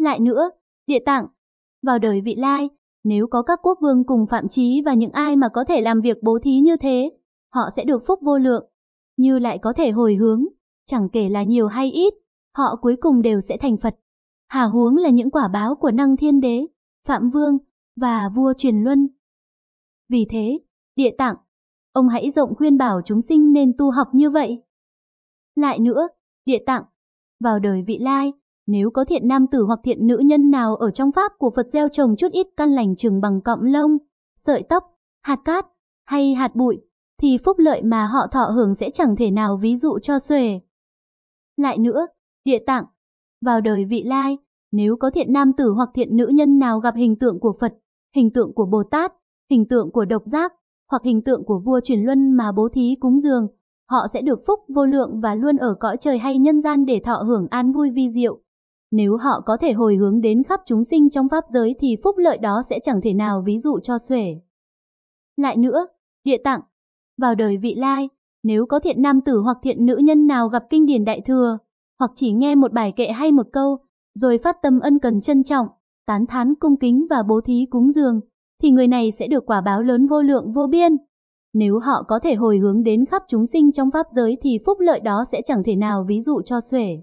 Lại nữa, Địa Tạng, vào đời vị lai, nếu có các quốc vương cùng Phạm Chí và những ai mà có thể làm việc bố thí như thế, họ sẽ được phúc vô lượng, như lại có thể hồi hướng, chẳng kể là nhiều hay ít, họ cuối cùng đều sẽ thành Phật. Hà huống là những quả báo của Năng Thiên Đế, Phạm Vương và vua Truyền Luân. Vì thế, Địa Tạng, ông hãy rộng khuyên bảo chúng sinh nên tu học như vậy. Lại nữa, Địa Tạng, vào đời vị lai, nếu có thiện nam tử hoặc thiện nữ nhân nào ở trong pháp của Phật gieo trồng chút ít căn lành chừng bằng cọng lông, sợi tóc, hạt cát hay hạt bụi, thì phúc lợi mà họ thọ hưởng sẽ chẳng thể nào ví dụ cho xuể. Lại nữa, Địa Tạng, vào đời vị lai, nếu có thiện nam tử hoặc thiện nữ nhân nào gặp hình tượng của Phật, hình tượng của Bồ Tát, hình tượng của Độc Giác, hoặc hình tượng của vua Truyền Luân mà bố thí cúng dường, họ sẽ được phúc vô lượng và luôn ở cõi trời hay nhân gian để thọ hưởng an vui vi diệu. Nếu họ có thể hồi hướng đến khắp chúng sinh trong pháp giới thì phúc lợi đó sẽ chẳng thể nào ví dụ cho xuể. Lại nữa, Địa Tạng, vào đời vị lai, nếu có thiện nam tử hoặc thiện nữ nhân nào gặp kinh điển Đại Thừa, hoặc chỉ nghe một bài kệ hay một câu, rồi phát tâm ân cần trân trọng, tán thán cung kính và bố thí cúng dường, thì người này sẽ được quả báo lớn vô lượng vô biên. Nếu họ có thể hồi hướng đến khắp chúng sinh trong pháp giới thì phúc lợi đó sẽ chẳng thể nào ví dụ cho xuể.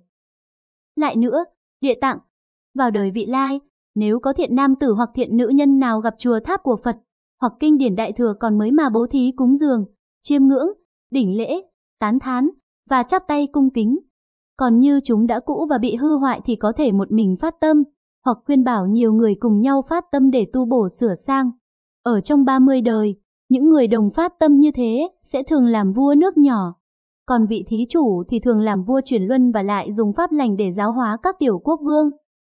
Lại nữa, Địa Tạng, vào đời vị lai, nếu có thiện nam tử hoặc thiện nữ nhân nào gặp chùa tháp của Phật, hoặc kinh điển Đại Thừa còn mới mà bố thí cúng dường, chiêm ngưỡng, đỉnh lễ, tán thán và chắp tay cung kính. Còn như chúng đã cũ và bị hư hoại thì có thể một mình phát tâm, hoặc khuyên bảo nhiều người cùng nhau phát tâm để tu bổ sửa sang. Ở trong 30 đời, những người đồng phát tâm như thế sẽ thường làm vua nước nhỏ. Còn vị thí chủ thì thường làm vua Truyền Luân và lại dùng pháp lành để giáo hóa các tiểu quốc vương.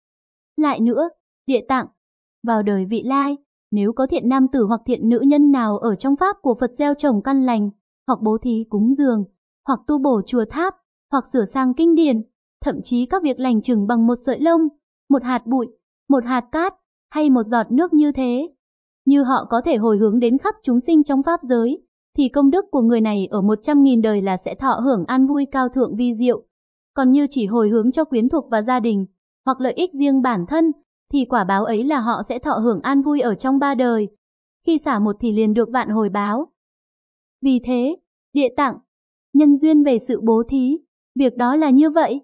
Lại nữa, Địa Tạng, vào đời vị lai, nếu có thiện nam tử hoặc thiện nữ nhân nào ở trong pháp của Phật gieo trồng căn lành, hoặc bố thí cúng dường, hoặc tu bổ chùa tháp, hoặc sửa sang kinh điển, thậm chí các việc lành chừng bằng một sợi lông, một hạt bụi, một hạt cát hay một giọt nước như thế, như họ có thể hồi hướng đến khắp chúng sinh trong pháp giới, thì công đức của người này ở 100.000 đời là sẽ thọ hưởng an vui cao thượng vi diệu. Còn như chỉ hồi hướng cho quyến thuộc và gia đình, hoặc lợi ích riêng bản thân, thì quả báo ấy là họ sẽ thọ hưởng an vui ở trong 3 đời. Khi xả một thì liền được vạn hồi báo. Vì thế, Địa Tạng, nhân duyên về sự bố thí, việc đó là như vậy.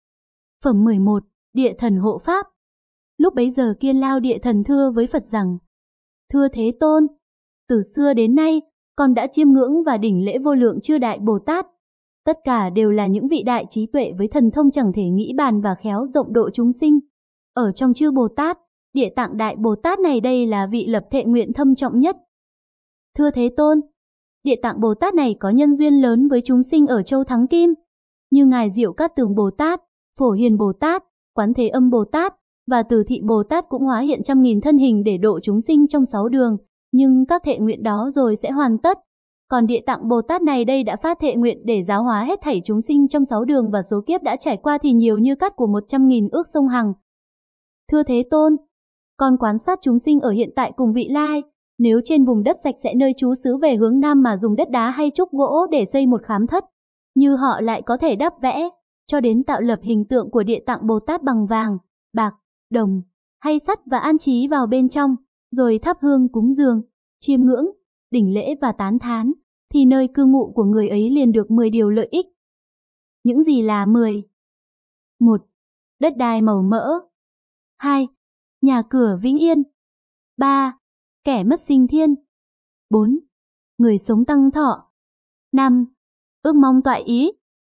Phẩm 11, Địa Thần Hộ Pháp. Lúc bấy giờ Kiên Lao Địa Thần thưa với Phật rằng: Thưa Thế Tôn, từ xưa đến nay, con đã chiêm ngưỡng và đỉnh lễ vô lượng chư đại Bồ Tát. Tất cả đều là những vị đại trí tuệ với thần thông chẳng thể nghĩ bàn và khéo rộng độ chúng sinh. Ở trong chư Bồ Tát, Địa Tạng Đại Bồ Tát này đây là vị lập thệ nguyện thâm trọng nhất. Thưa Thế Tôn, Địa Tạng Bồ Tát này có nhân duyên lớn với chúng sinh ở châu Thắng Kim, như Ngài Diệu Cát Tường Bồ Tát, Phổ Hiền Bồ Tát, Quán Thế Âm Bồ Tát và Từ Thị Bồ Tát cũng hóa hiện 100.000 thân hình để độ chúng sinh trong 6 đường, nhưng các thệ nguyện đó rồi sẽ hoàn tất. Còn Địa Tạng Bồ Tát này đây đã phát thệ nguyện để giáo hóa hết thảy chúng sinh trong 6 đường và số kiếp đã trải qua thì nhiều như cát của 100.000 ước sông Hằng. Thưa Thế Tôn, con quan sát chúng sinh ở hiện tại cùng vị lai, nếu trên vùng đất sạch sẽ nơi trú xứ về hướng Nam mà dùng đất đá hay trúc gỗ để xây một khám thất, như họ lại có thể đắp vẽ, cho đến tạo lập hình tượng của Địa Tạng Bồ Tát bằng vàng, bạc, đồng hay sắt và an trí vào bên trong, rồi thắp hương cúng dường, chiêm ngưỡng, đỉnh lễ và tán thán, thì nơi cư ngụ của người ấy liền được 10 điều lợi ích. Những gì là 10? 1. Đất đai màu mỡ. 2. Nhà cửa vĩnh yên. 3. Kẻ mất sinh thiên. 4. Người sống tăng thọ. 5. Ước mong toại ý.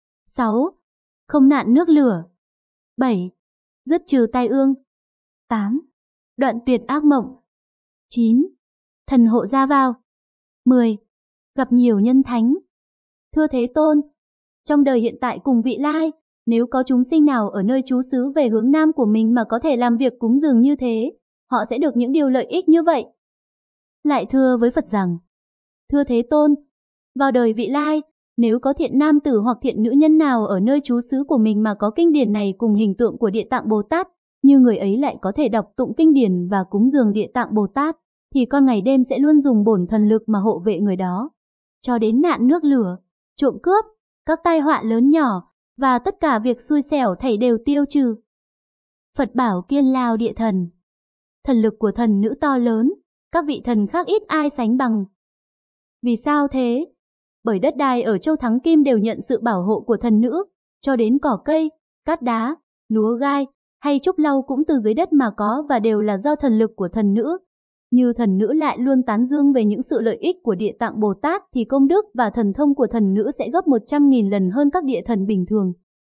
6. Không nạn nước lửa. 7. Dứt trừ tai ương. 8. Đoạn tuyệt ác mộng. 9. Thần hộ ra vào. 10. Gặp nhiều nhân thánh. Thưa Thế Tôn, trong đời hiện tại cùng vị lai, nếu có chúng sinh nào ở nơi trú xứ về hướng Nam của mình mà có thể làm việc cúng dường như thế, họ sẽ được những điều lợi ích như vậy. Lại thưa với Phật rằng: Thưa Thế Tôn, vào đời vị lai, nếu có thiện nam tử hoặc thiện nữ nhân nào ở nơi trú xứ của mình mà có kinh điển này cùng hình tượng của Địa Tạng Bồ Tát, như người ấy lại có thể đọc tụng kinh điển và cúng dường Địa Tạng Bồ Tát, thì con ngày đêm sẽ luôn dùng bổn thần lực mà hộ vệ người đó, cho đến nạn nước lửa, trộm cướp, các tai họa lớn nhỏ và tất cả việc xui xẻo thảy đều tiêu trừ. Phật bảo Kiên Lao địa thần. Thần lực của thần nữ to lớn, các vị thần khác ít ai sánh bằng. Vì sao thế? Bởi đất đai ở Châu Thắng Kim đều nhận sự bảo hộ của thần nữ, cho đến cỏ cây, cát đá, lúa gai hay trúc lau cũng từ dưới đất mà có và đều là do thần lực của thần nữ. Như thần nữ lại luôn tán dương về những sự lợi ích của Địa Tạng Bồ Tát thì công đức và thần thông của thần nữ sẽ gấp 100.000 lần hơn các địa thần bình thường.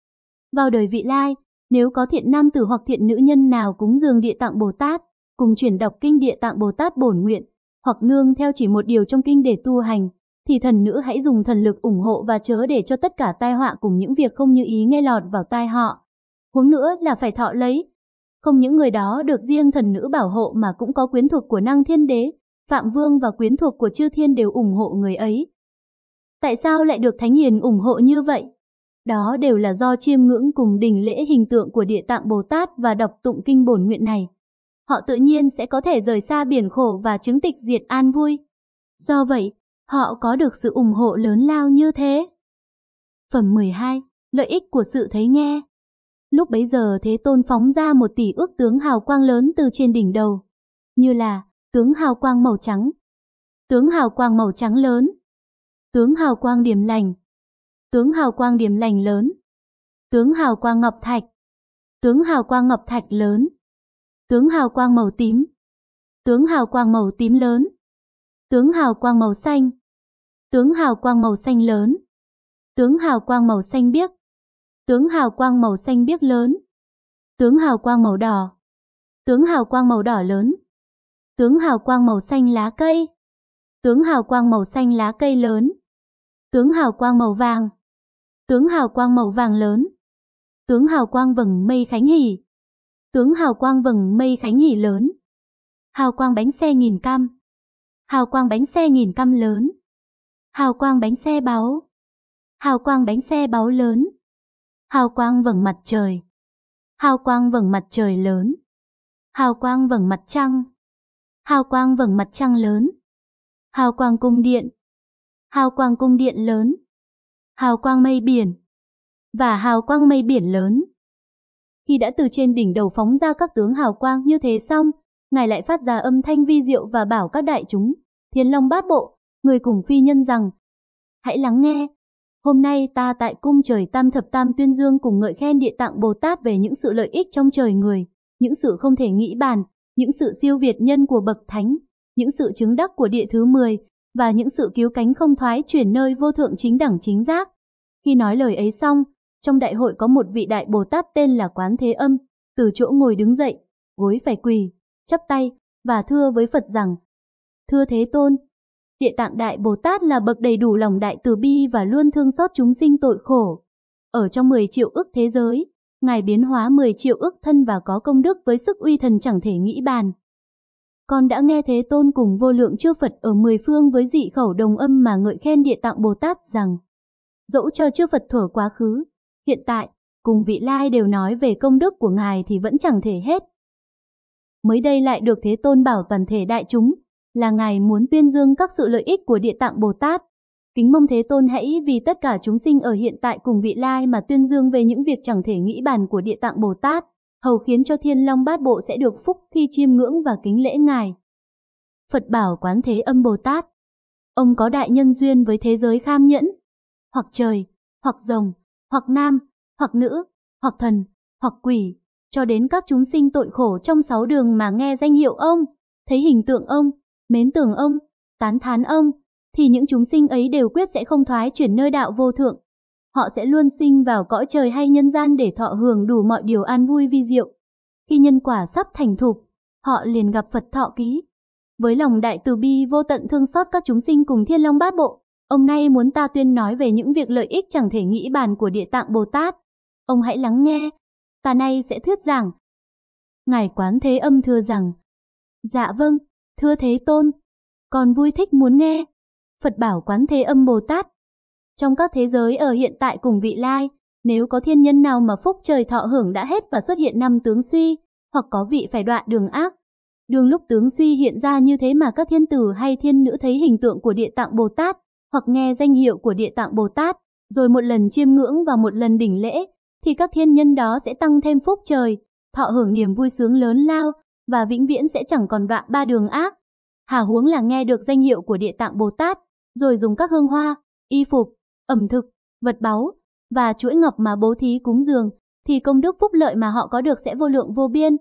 Vào đời vị lai, nếu có thiện nam tử hoặc thiện nữ nhân nào cúng dường Địa Tạng Bồ Tát, cùng chuyển đọc kinh Địa Tạng Bồ Tát bổn nguyện, hoặc nương theo chỉ một điều trong kinh để tu hành, thì thần nữ hãy dùng thần lực ủng hộ và chớ để cho tất cả tai họa cùng những việc không như ý nghe lọt vào tai họ. Huống nữa là phải thọ lấy. Không những người đó được riêng thần nữ bảo hộ mà cũng có quyến thuộc của Năng Thiên Đế, Phạm Vương và quyến thuộc của chư thiên đều ủng hộ người ấy. Tại sao lại được Thánh Hiền ủng hộ như vậy? Đó đều là do chiêm ngưỡng cùng đỉnh lễ hình tượng của Địa Tạng Bồ Tát và đọc tụng kinh bổn nguyện này. Họ tự nhiên sẽ có thể rời xa biển khổ và chứng tịch diệt an vui. Do vậy, họ có được sự ủng hộ lớn lao như thế. Phẩm 12. Lợi ích của sự thấy nghe. Lúc bấy giờ Thế Tôn phóng ra 1 tỷ ức tướng hào quang lớn từ trên đỉnh đầu, như là tướng hào quang màu trắng, tướng hào quang màu trắng lớn, tướng hào quang điểm lành, tướng hào quang điểm lành lớn, tướng hào quang ngọc thạch, tướng hào quang ngọc thạch lớn, tướng hào quang màu tím, tướng hào quang màu tím lớn, tướng hào quang màu xanh, tướng hào quang màu xanh lớn, tướng hào quang màu xanh biếc, tướng hào quang màu xanh biếc lớn, tướng hào quang màu đỏ, tướng hào quang màu đỏ lớn, tướng hào quang màu xanh lá cây, tướng hào quang màu xanh lá cây lớn, tướng hào quang màu vàng, tướng hào quang màu vàng lớn, tướng hào quang vầng mây khánh hỷ, tướng hào quang vầng mây khánh hỷ lớn, hào quang bánh xe nghìn cam, hào quang bánh xe nghìn cam lớn, hào quang bánh xe báu, hào quang bánh xe báu lớn, hào quang vầng mặt trời, hào quang vầng mặt trời lớn, hào quang vầng mặt trăng, hào quang vầng mặt trăng lớn, hào quang cung điện, hào quang cung điện lớn, hào quang mây biển và hào quang mây biển lớn. Khi đã từ trên đỉnh đầu phóng ra các tướng hào quang như thế xong, Ngài lại phát ra âm thanh vi diệu và bảo các đại chúng, Thiên Long Bát Bộ, người cùng phi nhân rằng: hãy lắng nghe. Hôm nay ta tại cung trời Tam Thập Tam tuyên dương cùng ngợi khen Địa Tạng Bồ Tát về những sự lợi ích trong trời người, những sự không thể nghĩ bàn, những sự siêu việt nhân của bậc thánh, những sự chứng đắc của địa thứ 10 và những sự cứu cánh không thoái chuyển nơi vô thượng chính đẳng chính giác. Khi nói lời ấy xong, trong đại hội có một vị đại Bồ Tát tên là Quán Thế Âm, từ chỗ ngồi đứng dậy, gối phải quỳ, chắp tay và thưa với Phật rằng: thưa Thế Tôn, Địa Tạng Đại Bồ Tát là bậc đầy đủ lòng đại từ bi và luôn thương xót chúng sinh tội khổ. Ở trong 10 triệu ức thế giới, Ngài biến hóa 10 triệu ức thân và có công đức với sức uy thần chẳng thể nghĩ bàn. Con đã nghe Thế Tôn cùng vô lượng chư Phật ở 10 phương với dị khẩu đồng âm mà ngợi khen Địa Tạng Bồ Tát rằng: dẫu cho chư Phật thuở quá khứ, hiện tại, cùng vị lai đều nói về công đức của Ngài thì vẫn chẳng thể hết. Mới đây lại được Thế Tôn bảo toàn thể đại chúng, là Ngài muốn tuyên dương các sự lợi ích của Địa Tạng Bồ Tát. Kính mong Thế Tôn hãy vì tất cả chúng sinh ở hiện tại cùng vị lai mà tuyên dương về những việc chẳng thể nghĩ bàn của Địa Tạng Bồ Tát, hầu khiến cho Thiên Long Bát Bộ sẽ được phúc khi chiêm ngưỡng và kính lễ Ngài. Phật bảo Quán Thế Âm Bồ Tát: ông có đại nhân duyên với thế giới kham nhẫn, hoặc trời, hoặc rồng, hoặc nam, hoặc nữ, hoặc thần, hoặc quỷ, cho đến các chúng sinh tội khổ trong 6 đường mà nghe danh hiệu ông, thấy hình tượng ông, mến tưởng ông, tán thán ông, thì những chúng sinh ấy đều quyết sẽ không thoái chuyển nơi đạo vô thượng. Họ sẽ luôn sinh vào cõi trời hay nhân gian để thọ hưởng đủ mọi điều an vui vi diệu. Khi nhân quả sắp thành thục, họ liền gặp Phật thọ ký. Với lòng đại từ bi vô tận thương xót các chúng sinh cùng Thiên Long Bát Bộ, ông nay muốn ta tuyên nói về những việc lợi ích chẳng thể nghĩ bàn của Địa Tạng Bồ Tát. Ông hãy lắng nghe, ta nay sẽ thuyết giảng. Ngài Quán Thế Âm thưa rằng: dạ vâng, thưa Thế Tôn, con vui thích muốn nghe. Phật bảo Quán Thế Âm Bồ Tát: trong các thế giới ở hiện tại cùng vị lai, nếu có thiên nhân nào mà phúc trời thọ hưởng đã hết và xuất hiện 5 tướng suy, hoặc có vị phải đoạn đường ác, đương lúc tướng suy hiện ra như thế mà các thiên tử hay thiên nữ thấy hình tượng của Địa Tạng Bồ Tát, hoặc nghe danh hiệu của Địa Tạng Bồ Tát, rồi một lần chiêm ngưỡng và một lần đỉnh lễ, thì các thiên nhân đó sẽ tăng thêm phúc trời, thọ hưởng niềm vui sướng lớn lao và vĩnh viễn sẽ chẳng còn đọa ba đường ác. Hà huống là nghe được danh hiệu của Địa Tạng Bồ Tát, rồi dùng các hương hoa, y phục, ẩm thực, vật báu và chuỗi ngọc mà bố thí cúng dường, thì công đức phúc lợi mà họ có được sẽ vô lượng vô biên.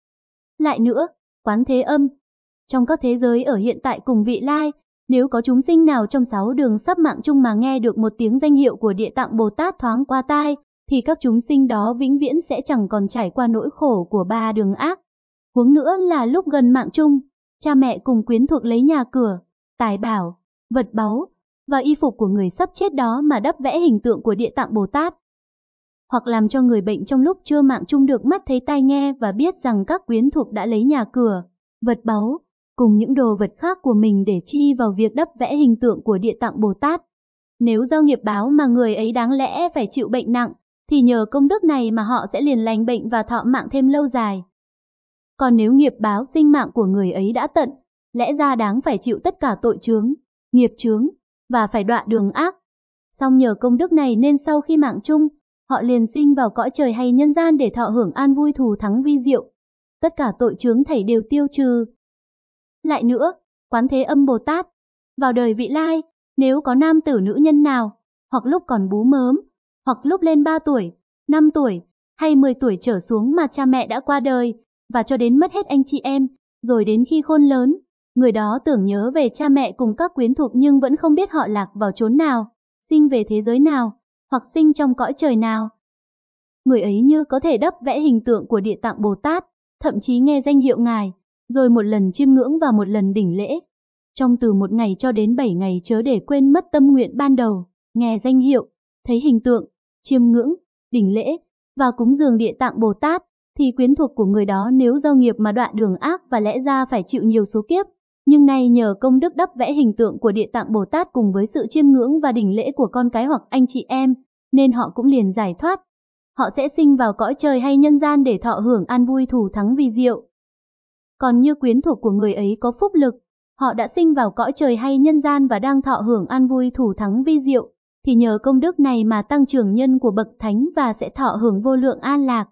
Lại nữa, Quán Thế Âm, trong các thế giới ở hiện tại cùng vị lai, nếu có chúng sinh nào trong 6 đường sắp mạng chung mà nghe được một tiếng danh hiệu của Địa Tạng Bồ Tát thoáng qua tai, thì các chúng sinh đó vĩnh viễn sẽ chẳng còn trải qua nỗi khổ của ba đường ác. Huống nữa là lúc gần mạng chung, cha mẹ cùng quyến thuộc lấy nhà cửa, tài bảo, vật báu và y phục của người sắp chết đó mà đắp vẽ hình tượng của Địa Tạng Bồ Tát. Hoặc làm cho người bệnh trong lúc chưa mạng chung được mắt thấy tai nghe và biết rằng các quyến thuộc đã lấy nhà cửa, vật báu cùng những đồ vật khác của mình để chi vào việc đắp vẽ hình tượng của Địa Tạng Bồ Tát. Nếu do nghiệp báo mà người ấy đáng lẽ phải chịu bệnh nặng, thì nhờ công đức này mà họ sẽ liền lành bệnh và thọ mạng thêm lâu dài. Còn nếu nghiệp báo sinh mạng của người ấy đã tận, lẽ ra đáng phải chịu tất cả tội chướng, nghiệp chướng và phải đọa đường ác. Song nhờ công đức này nên sau khi mạng chung, họ liền sinh vào cõi trời hay nhân gian để thọ hưởng an vui thù thắng vi diệu. Tất cả tội chướng thảy đều tiêu trừ. Lại nữa, Quán Thế Âm Bồ Tát, vào đời vị lai, nếu có nam tử nữ nhân nào, hoặc lúc còn bú mớm, hoặc lúc lên 3 tuổi, 5 tuổi, hay 10 tuổi trở xuống mà cha mẹ đã qua đời, và cho đến mất hết anh chị em, rồi đến khi khôn lớn, người đó tưởng nhớ về cha mẹ cùng các quyến thuộc nhưng vẫn không biết họ lạc vào chốn nào, sinh về thế giới nào, hoặc sinh trong cõi trời nào. Người ấy như có thể đắp vẽ hình tượng của Địa Tạng Bồ Tát, thậm chí nghe danh hiệu Ngài, rồi một lần chiêm ngưỡng và một lần đỉnh lễ. Trong từ 1 ngày cho đến 7 ngày chớ để quên mất tâm nguyện ban đầu, nghe danh hiệu, thấy hình tượng, chiêm ngưỡng, đỉnh lễ và cúng dường Địa Tạng Bồ Tát, thì quyến thuộc của người đó nếu do nghiệp mà đọa đường ác và lẽ ra phải chịu nhiều số kiếp, nhưng nay nhờ công đức đắp vẽ hình tượng của Địa Tạng Bồ Tát cùng với sự chiêm ngưỡng và đỉnh lễ của con cái hoặc anh chị em, nên họ cũng liền giải thoát. Họ sẽ sinh vào cõi trời hay nhân gian để thọ hưởng an vui thù thắng vi diệu. Còn như quyến thuộc của người ấy có phúc lực, họ đã sinh vào cõi trời hay nhân gian và đang thọ hưởng an vui thù thắng vi diệu, thì nhờ công đức này mà tăng trưởng nhân của bậc thánh và sẽ thọ hưởng vô lượng an lạc.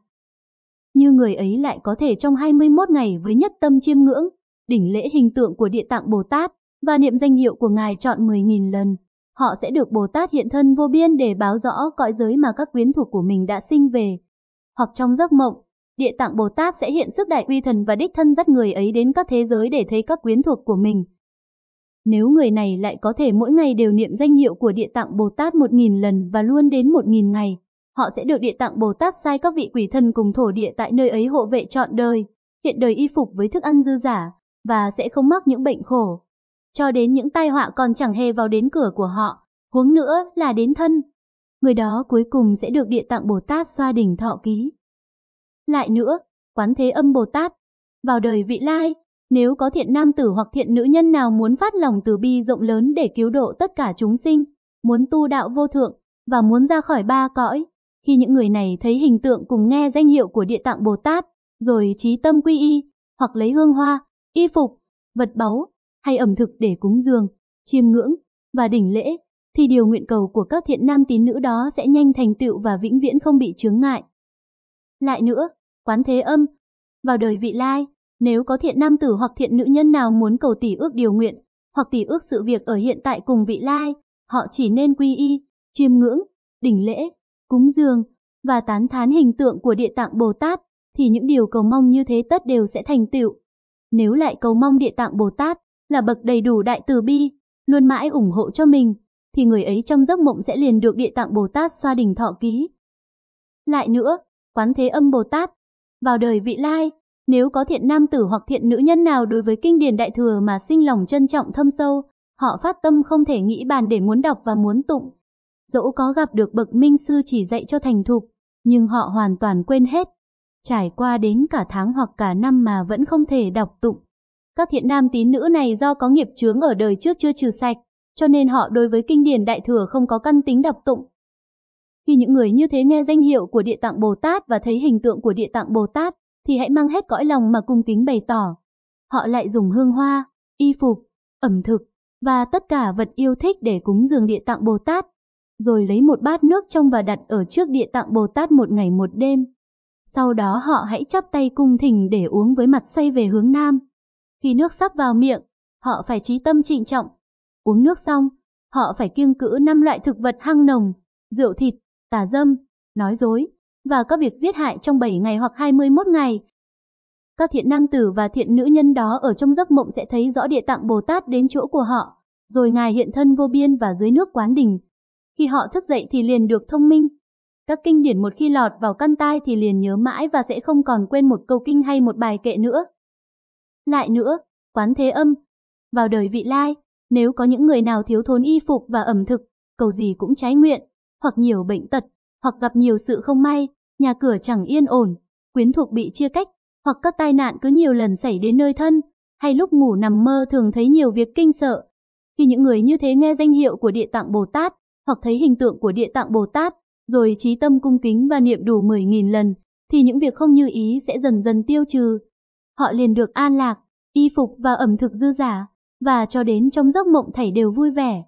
Như người ấy lại có thể trong 21 ngày với nhất tâm chiêm ngưỡng, đỉnh lễ hình tượng của Địa Tạng Bồ Tát và niệm danh hiệu của Ngài trọn 10.000 lần, họ sẽ được Bồ Tát hiện thân vô biên để báo rõ cõi giới mà các quyến thuộc của mình đã sinh về. Hoặc trong giấc mộng, Địa Tạng Bồ Tát sẽ hiện sức đại uy thần và đích thân dắt người ấy đến các thế giới để thấy các quyến thuộc của mình. Nếu người này lại có thể mỗi ngày đều niệm danh hiệu của Địa Tạng Bồ Tát 1.000 lần và luôn đến 1.000 ngày, họ sẽ được Địa Tạng Bồ Tát sai các vị quỷ thần cùng thổ địa tại nơi ấy hộ vệ trọn đời, hiện đời y phục với thức ăn dư dả và sẽ không mắc những bệnh khổ. Cho đến những tai họa còn chẳng hề vào đến cửa của họ, huống nữa là đến thân. Người đó cuối cùng sẽ được Địa Tạng Bồ Tát xoa đỉnh thọ ký. Lại nữa, Quán Thế Âm Bồ Tát, vào đời vị lai, nếu có thiện nam tử hoặc thiện nữ nhân nào muốn phát lòng từ bi rộng lớn để cứu độ tất cả chúng sinh, muốn tu đạo vô thượng và muốn ra khỏi 3 cõi, khi những người này thấy hình tượng cùng nghe danh hiệu của Địa Tạng Bồ Tát, rồi chí tâm quy y, hoặc lấy hương hoa, y phục, vật báu hay ẩm thực để cúng dường, chiêm ngưỡng và đỉnh lễ, thì điều nguyện cầu của các thiện nam tín nữ đó sẽ nhanh thành tựu và vĩnh viễn không bị chướng ngại. Lại nữa, Quán Thế Âm, vào đời vị lai, nếu có thiện nam tử hoặc thiện nữ nhân nào muốn cầu tỉ ước điều nguyện, hoặc tỉ ước sự việc ở hiện tại cùng vị lai, họ chỉ nên quy y, chiêm ngưỡng, đỉnh lễ, cúng dường và tán thán hình tượng của Địa Tạng Bồ Tát, thì những điều cầu mong như thế tất đều sẽ thành tựu. Nếu lại cầu mong Địa Tạng Bồ Tát là bậc đầy đủ đại từ bi, luôn mãi ủng hộ cho mình, thì người ấy trong giấc mộng sẽ liền được Địa Tạng Bồ Tát xoa đỉnh thọ ký. Lại nữa, Quán Thế Âm Bồ Tát, vào đời vị lai, nếu có thiện nam tử hoặc thiện nữ nhân nào đối với kinh điển Đại Thừa mà sinh lòng trân trọng thâm sâu, họ phát tâm không thể nghĩ bàn để muốn đọc và muốn tụng. Dẫu có gặp được bậc minh sư chỉ dạy cho thành thục, nhưng họ hoàn toàn quên hết. Trải qua đến cả tháng hoặc cả năm mà vẫn không thể đọc tụng. Các thiện nam tín nữ này do có nghiệp chướng ở đời trước chưa trừ sạch, cho nên họ đối với kinh điển Đại Thừa không có căn tính đọc tụng. Khi những người như thế nghe danh hiệu của Địa Tạng Bồ Tát và thấy hình tượng của Địa Tạng Bồ Tát, thì hãy mang hết cõi lòng mà cung kính bày tỏ. Họ lại dùng hương hoa, y phục, ẩm thực và tất cả vật yêu thích để cúng dường Địa Tạng Bồ Tát, rồi lấy một bát nước trong và đặt ở trước Địa Tạng Bồ Tát 1 ngày 1 đêm. Sau đó họ hãy chắp tay cung thỉnh để uống với mặt xoay về hướng nam. Khi nước sắp vào miệng, họ phải chí tâm trịnh trọng. Uống nước xong, họ phải kiêng cữ 5 loại thực vật hăng nồng, rượu thịt, tà dâm, nói dối và các việc giết hại trong 7 ngày hoặc 21 ngày. Các thiện nam tử và thiện nữ nhân đó ở trong giấc mộng sẽ thấy rõ Địa Tạng Bồ Tát đến chỗ của họ, rồi Ngài hiện thân vô biên và dưới nước Quán Đỉnh. Khi họ thức dậy thì liền được thông minh. Các kinh điển một khi lọt vào căn tai thì liền nhớ mãi và sẽ không còn quên một câu kinh hay một bài kệ nữa. Lại nữa, Quán Thế Âm, vào đời vị lai, nếu có những người nào thiếu thốn y phục và ẩm thực, cầu gì cũng trái nguyện, hoặc nhiều bệnh tật, hoặc gặp nhiều sự không may, nhà cửa chẳng yên ổn, quyến thuộc bị chia cách, hoặc các tai nạn cứ nhiều lần xảy đến nơi thân, hay lúc ngủ nằm mơ thường thấy nhiều việc kinh sợ. Khi những người như thế nghe danh hiệu của Địa Tạng Bồ Tát, hoặc thấy hình tượng của Địa Tạng Bồ Tát, rồi chí tâm cung kính và niệm đủ 10.000 lần, thì những việc không như ý sẽ dần dần tiêu trừ. Họ liền được an lạc, y phục và ẩm thực dư dả, và cho đến trong giấc mộng thảy đều vui vẻ.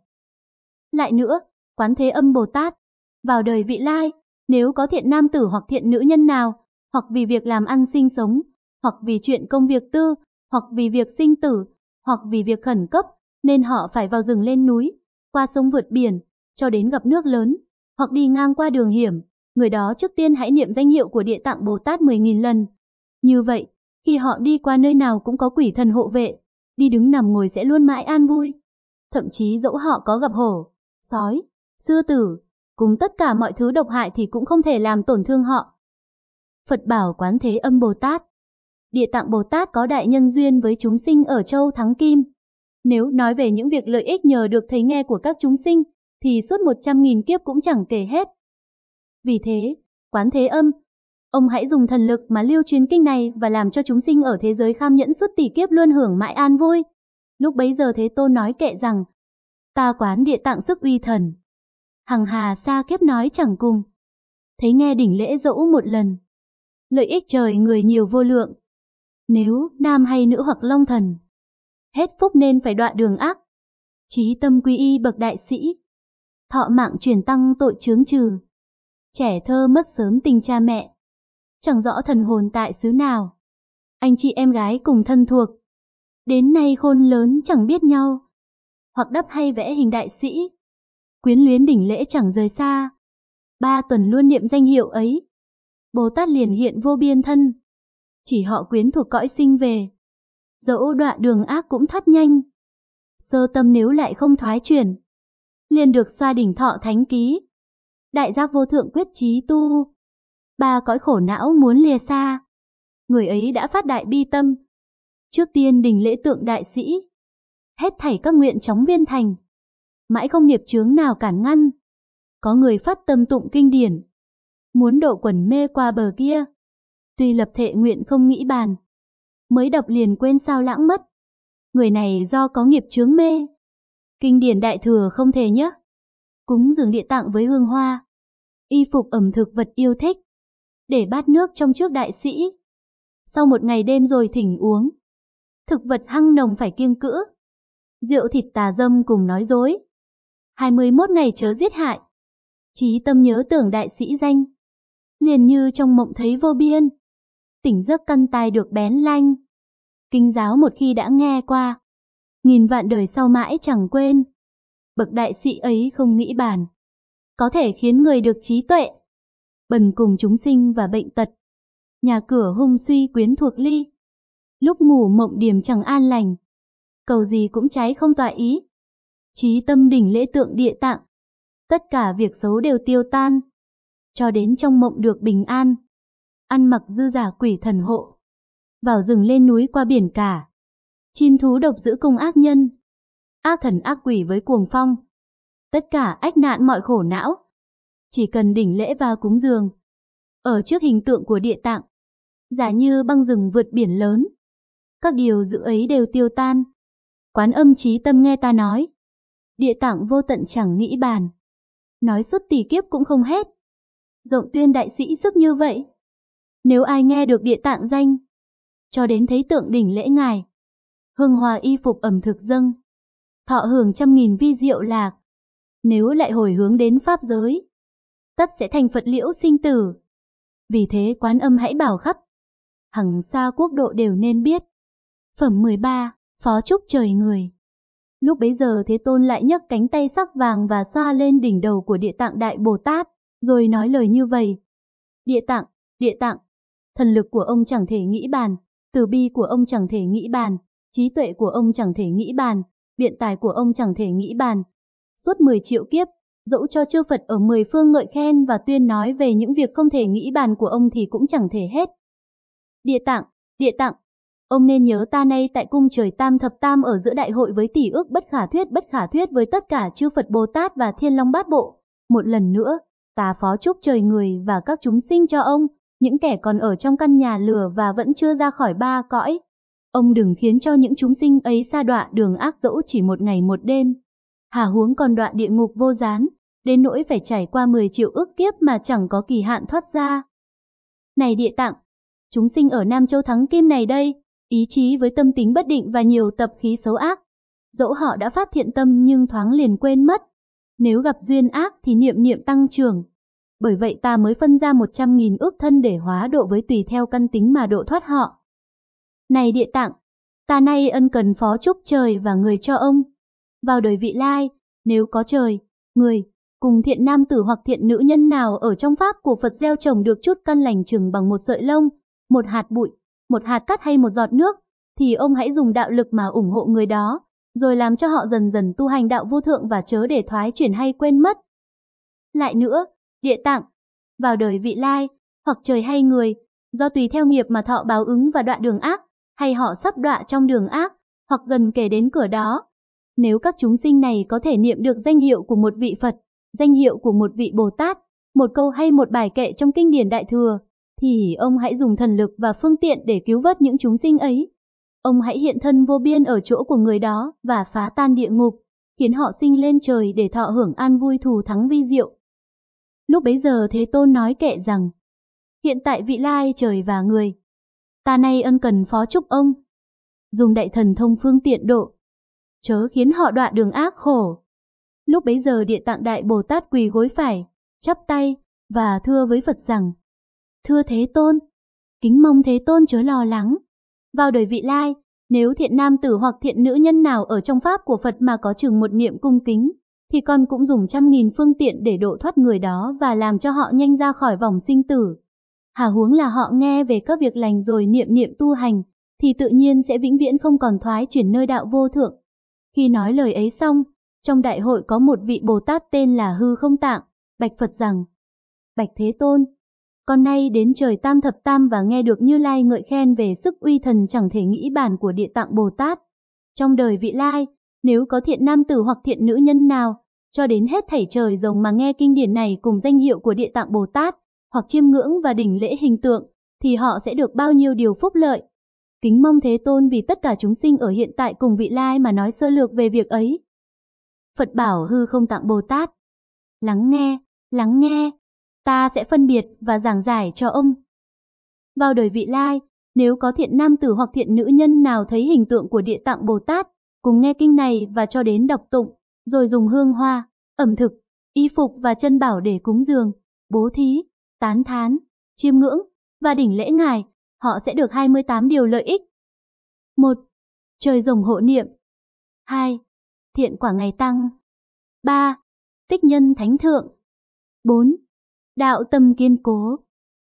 Lại nữa, Quán Thế Âm Bồ Tát, vào đời vị lai, nếu có thiện nam tử hoặc thiện nữ nhân nào, hoặc vì việc làm ăn sinh sống, hoặc vì chuyện công việc tư, hoặc vì việc sinh tử, hoặc vì việc khẩn cấp, nên họ phải vào rừng lên núi, qua sông vượt biển, cho đến gặp nước lớn, hoặc đi ngang qua đường hiểm, người đó trước tiên hãy niệm danh hiệu của Địa Tạng Bồ Tát 10.000 lần. Như vậy, khi họ đi qua nơi nào cũng có quỷ thần hộ vệ, đi đứng nằm ngồi sẽ luôn mãi an vui. Thậm chí dẫu họ có gặp hổ, sói, sư tử, cùng tất cả mọi thứ độc hại thì cũng không thể làm tổn thương họ. Phật bảo Quán Thế Âm Bồ Tát, Địa Tạng Bồ Tát có đại nhân duyên với chúng sinh ở châu Thắng Kim. Nếu nói về những việc lợi ích nhờ được thấy nghe của các chúng sinh, thì suốt 100.000 kiếp cũng chẳng kể hết. Vì thế, Quán Thế Âm, ông hãy dùng thần lực mà lưu truyền kinh này và làm cho chúng sinh ở thế giới kham nhẫn suốt tỷ kiếp luôn hưởng mãi an vui. Lúc bấy giờ Thế Tôn nói kệ rằng, ta quán Địa Tạng sức uy thần, hằng hà xa kiếp nói chẳng cùng. Thấy nghe đỉnh lễ dẫu một lần, lợi ích trời người nhiều vô lượng. Nếu nam hay nữ hoặc long thần, hết phúc nên phải đọa đường ác. Chí tâm quy y bậc đại sĩ, thọ mạng truyền tăng tội chướng trừ. Trẻ thơ mất sớm tình cha mẹ, chẳng rõ thần hồn tại xứ nào. Anh chị em gái cùng thân thuộc, đến nay khôn lớn chẳng biết nhau. Hoặc đắp hay vẽ hình đại sĩ, quyến luyến đỉnh lễ chẳng rời xa. 3 tuần luôn niệm danh hiệu ấy, Bồ Tát liền hiện vô biên thân. Chỉ họ quyến thuộc cõi sinh về, dẫu đọa đường ác cũng thoát nhanh. Sơ tâm nếu lại không thoái chuyển, liền được xoa đỉnh thọ thánh ký. Đại giác vô thượng quyết chí tu, 3 cõi khổ não muốn lìa xa. Người ấy đã phát đại bi tâm, trước tiên đỉnh lễ tượng đại sĩ, hết thảy các nguyện chóng viên thành, mãi không nghiệp chướng nào cản ngăn. Có người phát tâm tụng kinh điển, muốn độ quần mê qua bờ kia, tuy lập thệ nguyện không nghĩ bàn, mới đọc liền quên sao lãng mất. Người này do có nghiệp chướng mê, kinh điển đại thừa không thể nhé. Cúng dường Địa Tạng với hương hoa, y phục ẩm thực vật yêu thích, để bát nước trong trước đại sĩ. Sau một ngày đêm rồi thỉnh uống, thực vật hăng nồng phải kiêng cữ, rượu thịt tà dâm cùng nói dối. 21 ngày chớ giết hại, chí tâm nhớ tưởng đại sĩ danh, liền như trong mộng thấy vô biên. Tỉnh giấc căn tai được bén lanh, kinh giáo một khi đã nghe qua, nghìn vạn đời sau mãi chẳng quên. Bậc đại sĩ ấy không nghĩ bàn, có thể khiến người được trí tuệ, bần cùng chúng sinh và bệnh tật, nhà cửa hung suy quyến thuộc ly. Lúc ngủ mộng điềm chẳng an lành, cầu gì cũng trái không tọa ý. Chí tâm đỉnh lễ tượng Địa Tạng, tất cả việc xấu đều tiêu tan, cho đến trong mộng được bình an. Ăn mặc dư giả quỷ thần hộ, vào rừng lên núi qua biển cả, chim thú độc giữ cùng ác nhân, ác thần ác quỷ với cuồng phong, tất cả ách nạn mọi khổ não. Chỉ cần đỉnh lễ và cúng dường, ở trước hình tượng của Địa Tạng, giả như băng rừng vượt biển lớn, các điều dữ ấy đều tiêu tan. Quán Âm chí tâm nghe ta nói, Địa Tạng vô tận chẳng nghĩ bàn, nói suốt tỷ kiếp cũng không hết. Rộng tuyên đại sĩ sức như vậy, nếu ai nghe được Địa Tạng danh, cho đến thấy tượng đỉnh lễ ngài, hương hòa y phục ẩm thực dâng, thọ hưởng 100.000 vi diệu lạc. Nếu lại hồi hướng đến pháp giới, tất sẽ thành Phật liễu sinh tử. Vì thế Quán Âm hãy bảo khắp hằng xa quốc độ đều nên biết. Phẩm 13, Phó chúc trời người. Lúc bấy giờ Thế Tôn lại nhấc cánh tay sắc vàng và xoa lên đỉnh đầu của Địa Tạng Đại Bồ Tát, rồi nói lời như vậy. Địa Tạng, thần lực của ông chẳng thể nghĩ bàn, từ bi của ông chẳng thể nghĩ bàn, trí tuệ của ông chẳng thể nghĩ bàn, biện tài của ông chẳng thể nghĩ bàn. Suốt 10 triệu kiếp, dẫu cho chư Phật ở 10 phương ngợi khen và tuyên nói về những việc không thể nghĩ bàn của ông thì cũng chẳng thể hết. Địa Tạng, ông nên nhớ ta nay tại cung trời Tam Thập Tam ở giữa đại hội với tỷ ước bất khả thuyết với tất cả chư Phật Bồ Tát và Thiên Long Bát Bộ. Một lần nữa, ta phó chúc trời người và các chúng sinh cho ông, những kẻ còn ở trong căn nhà lửa và vẫn chưa ra khỏi ba cõi. Ông đừng khiến cho những chúng sinh ấy sa đọa đường ác dẫu chỉ một ngày một đêm. Hà huống còn đọa địa ngục vô gián, đến nỗi phải trải qua 10 triệu ức kiếp mà chẳng có kỳ hạn thoát ra. Này Địa Tạng, chúng sinh ở Nam Châu Thắng Kim này đây, ý chí với tâm tính bất định và nhiều tập khí xấu ác. Dẫu họ đã phát thiện tâm nhưng thoáng liền quên mất. Nếu gặp duyên ác thì niệm tăng trưởng. Bởi vậy ta mới phân ra 100.000 ức thân để hóa độ với tùy theo căn tính mà độ thoát họ. Này Địa Tạng, ta nay ân cần phó chúc trời và người cho ông. Vào đời vị lai, nếu có trời, người, cùng thiện nam tử hoặc thiện nữ nhân nào ở trong pháp của Phật gieo trồng được chút căn lành chừng bằng một sợi lông, một hạt bụi, một hạt cát hay một giọt nước, thì ông hãy dùng đạo lực mà ủng hộ người đó, rồi làm cho họ dần dần tu hành đạo vô thượng và chớ để thoái chuyển hay quên mất. Lại nữa, Địa Tạng, vào đời vị lai, hoặc trời hay người, do tùy theo nghiệp mà thọ báo ứng và đọa đường ác, hay họ sắp đọa trong đường ác, hoặc gần kể đến cửa đó. Nếu các chúng sinh này có thể niệm được danh hiệu của một vị Phật, danh hiệu của một vị Bồ Tát, một câu hay một bài kệ trong kinh điển Đại Thừa, thì ông hãy dùng thần lực và phương tiện để cứu vớt những chúng sinh ấy. Ông hãy hiện thân vô biên ở chỗ của người đó và phá tan địa ngục, khiến họ sinh lên trời để thọ hưởng an vui thù thắng vi diệu. Lúc bấy giờ Thế Tôn nói kệ rằng, hiện tại vị lai trời và người, ta nay ân cần phó chúc ông, dùng đại thần thông phương tiện độ, chớ khiến họ đọa đường ác khổ. Lúc bấy giờ Địa Tạng Đại Bồ Tát quỳ gối phải, chắp tay và thưa với Phật rằng, thưa Thế Tôn, kính mong Thế Tôn chớ lo lắng. Vào đời vị lai, nếu thiện nam tử hoặc thiện nữ nhân nào ở trong pháp của Phật mà có chừng một niệm cung kính, thì con cũng dùng 100.000 phương tiện để độ thoát người đó và làm cho họ nhanh ra khỏi vòng sinh tử. Hà huống là họ nghe về các việc lành rồi niệm tu hành, thì tự nhiên sẽ vĩnh viễn không còn thoái chuyển nơi đạo vô thượng. Khi nói lời ấy xong, trong đại hội có một vị Bồ Tát tên là Hư Không Tạng, bạch Phật rằng, bạch Thế Tôn, con nay đến trời Tam Thập Tam và nghe được Như Lai ngợi khen về sức uy thần chẳng thể nghĩ bàn của Địa Tạng Bồ Tát. Trong đời vị lai, nếu có thiện nam tử hoặc thiện nữ nhân nào, cho đến hết thảy trời rồng mà nghe kinh điển này cùng danh hiệu của Địa Tạng Bồ Tát, hoặc chiêm ngưỡng và đỉnh lễ hình tượng, thì họ sẽ được bao nhiêu điều phúc lợi. Kính mong Thế Tôn vì tất cả chúng sinh ở hiện tại cùng vị lai mà nói sơ lược về việc ấy. Phật bảo Hư Không Tạng Bồ Tát, lắng nghe, ta sẽ phân biệt và giảng giải cho ông. Vào đời vị lai, nếu có thiện nam tử hoặc thiện nữ nhân nào thấy hình tượng của Địa Tạng Bồ Tát, cùng nghe kinh này và cho đến đọc tụng, rồi dùng hương hoa, ẩm thực, y phục và chân bảo để cúng dường, bố thí, tán thán, chiêm ngưỡng và đỉnh lễ ngài, họ sẽ được 28 điều lợi ích. 1. Trời rồng hộ niệm. 2. Thiện quả ngày tăng. 3. Tích nhân thánh thượng. 4. Đạo tâm kiên cố.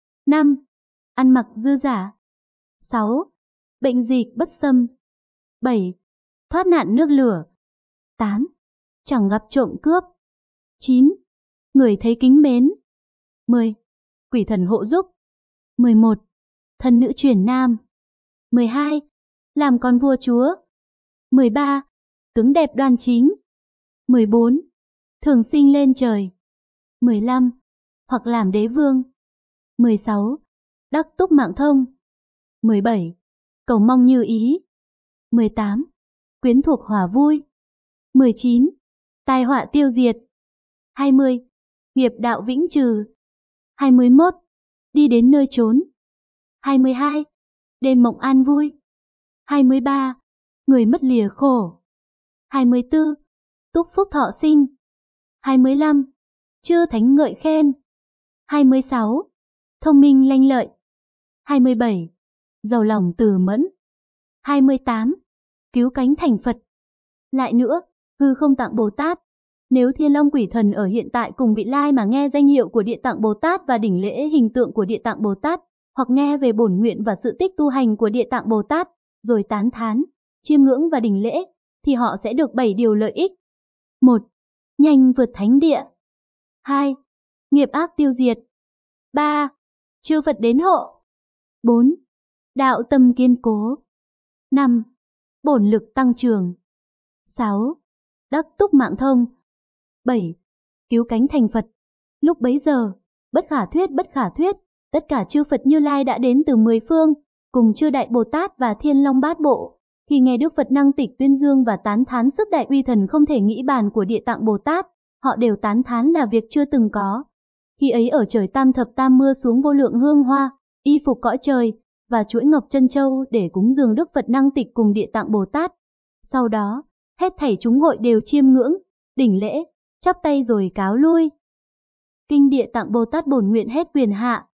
5. Ăn mặc dư giả. 6. Bệnh dịch bất xâm. 7. Thoát nạn nước lửa. 8. Chẳng gặp trộm cướp. 9. Người thấy kính mến. 10. Quỷ thần hộ giúp. 11. Thần nữ chuyển nam. 12. Làm con vua chúa. 13. Tướng đẹp đoan chính. 14. Thường sinh lên trời. 15. Hoặc làm đế vương. 16. Đắc túc mạng thông. 17. Cầu mong như ý. 18. Quyến thuộc hòa vui. 19. Tai họa tiêu diệt. 20. Nghiệp đạo vĩnh trừ. 21. Đi đến nơi trốn. 22. Đêm mộng an vui. 23. Người mất lìa khổ. 24. Túc phúc thọ sinh. 25. Chư thánh ngợi khen. 26. thông minh lanh lợi. 27. Giàu lòng từ mẫn. 28. Cứu cánh thành Phật. Lại nữa, Hư Không Tạng Bồ Tát. Nếu Thiên Long Quỷ Thần ở hiện tại cùng vị lai mà nghe danh hiệu của Địa Tạng Bồ Tát và đỉnh lễ hình tượng của Địa Tạng Bồ Tát, hoặc nghe về bổn nguyện và sự tích tu hành của Địa Tạng Bồ Tát, rồi tán thán, chiêm ngưỡng và đỉnh lễ, thì họ sẽ được 7 điều lợi ích. 1. Nhanh vượt thánh địa. 2. Nghiệp ác tiêu diệt. 3. Chư Phật đến hộ. 4. Đạo tâm kiên cố. 5. Bổn lực tăng trưởng. 6. Đắc túc mạng thông. 7. Cứu cánh thành Phật. Lúc bấy giờ, bất khả thuyết, tất cả chư Phật Như Lai đã đến từ 10 phương, cùng chư Đại Bồ Tát và Thiên Long Bát Bộ. Khi nghe Đức Phật năng tịch tuyên dương và tán thán sức đại uy thần không thể nghĩ bàn của Địa Tạng Bồ Tát, họ đều tán thán là việc chưa từng có. Khi ấy ở trời Tam Thập Tam mưa xuống vô lượng hương hoa, y phục cõi trời và chuỗi ngọc chân châu để cúng dường Đức Phật năng tịch cùng Địa Tạng Bồ Tát. Sau đó, hết thảy chúng hội đều chiêm ngưỡng, đỉnh lễ, chắp tay rồi cáo lui. Kinh Địa Tạng Bồ Tát bổn nguyện hết quyền hạ.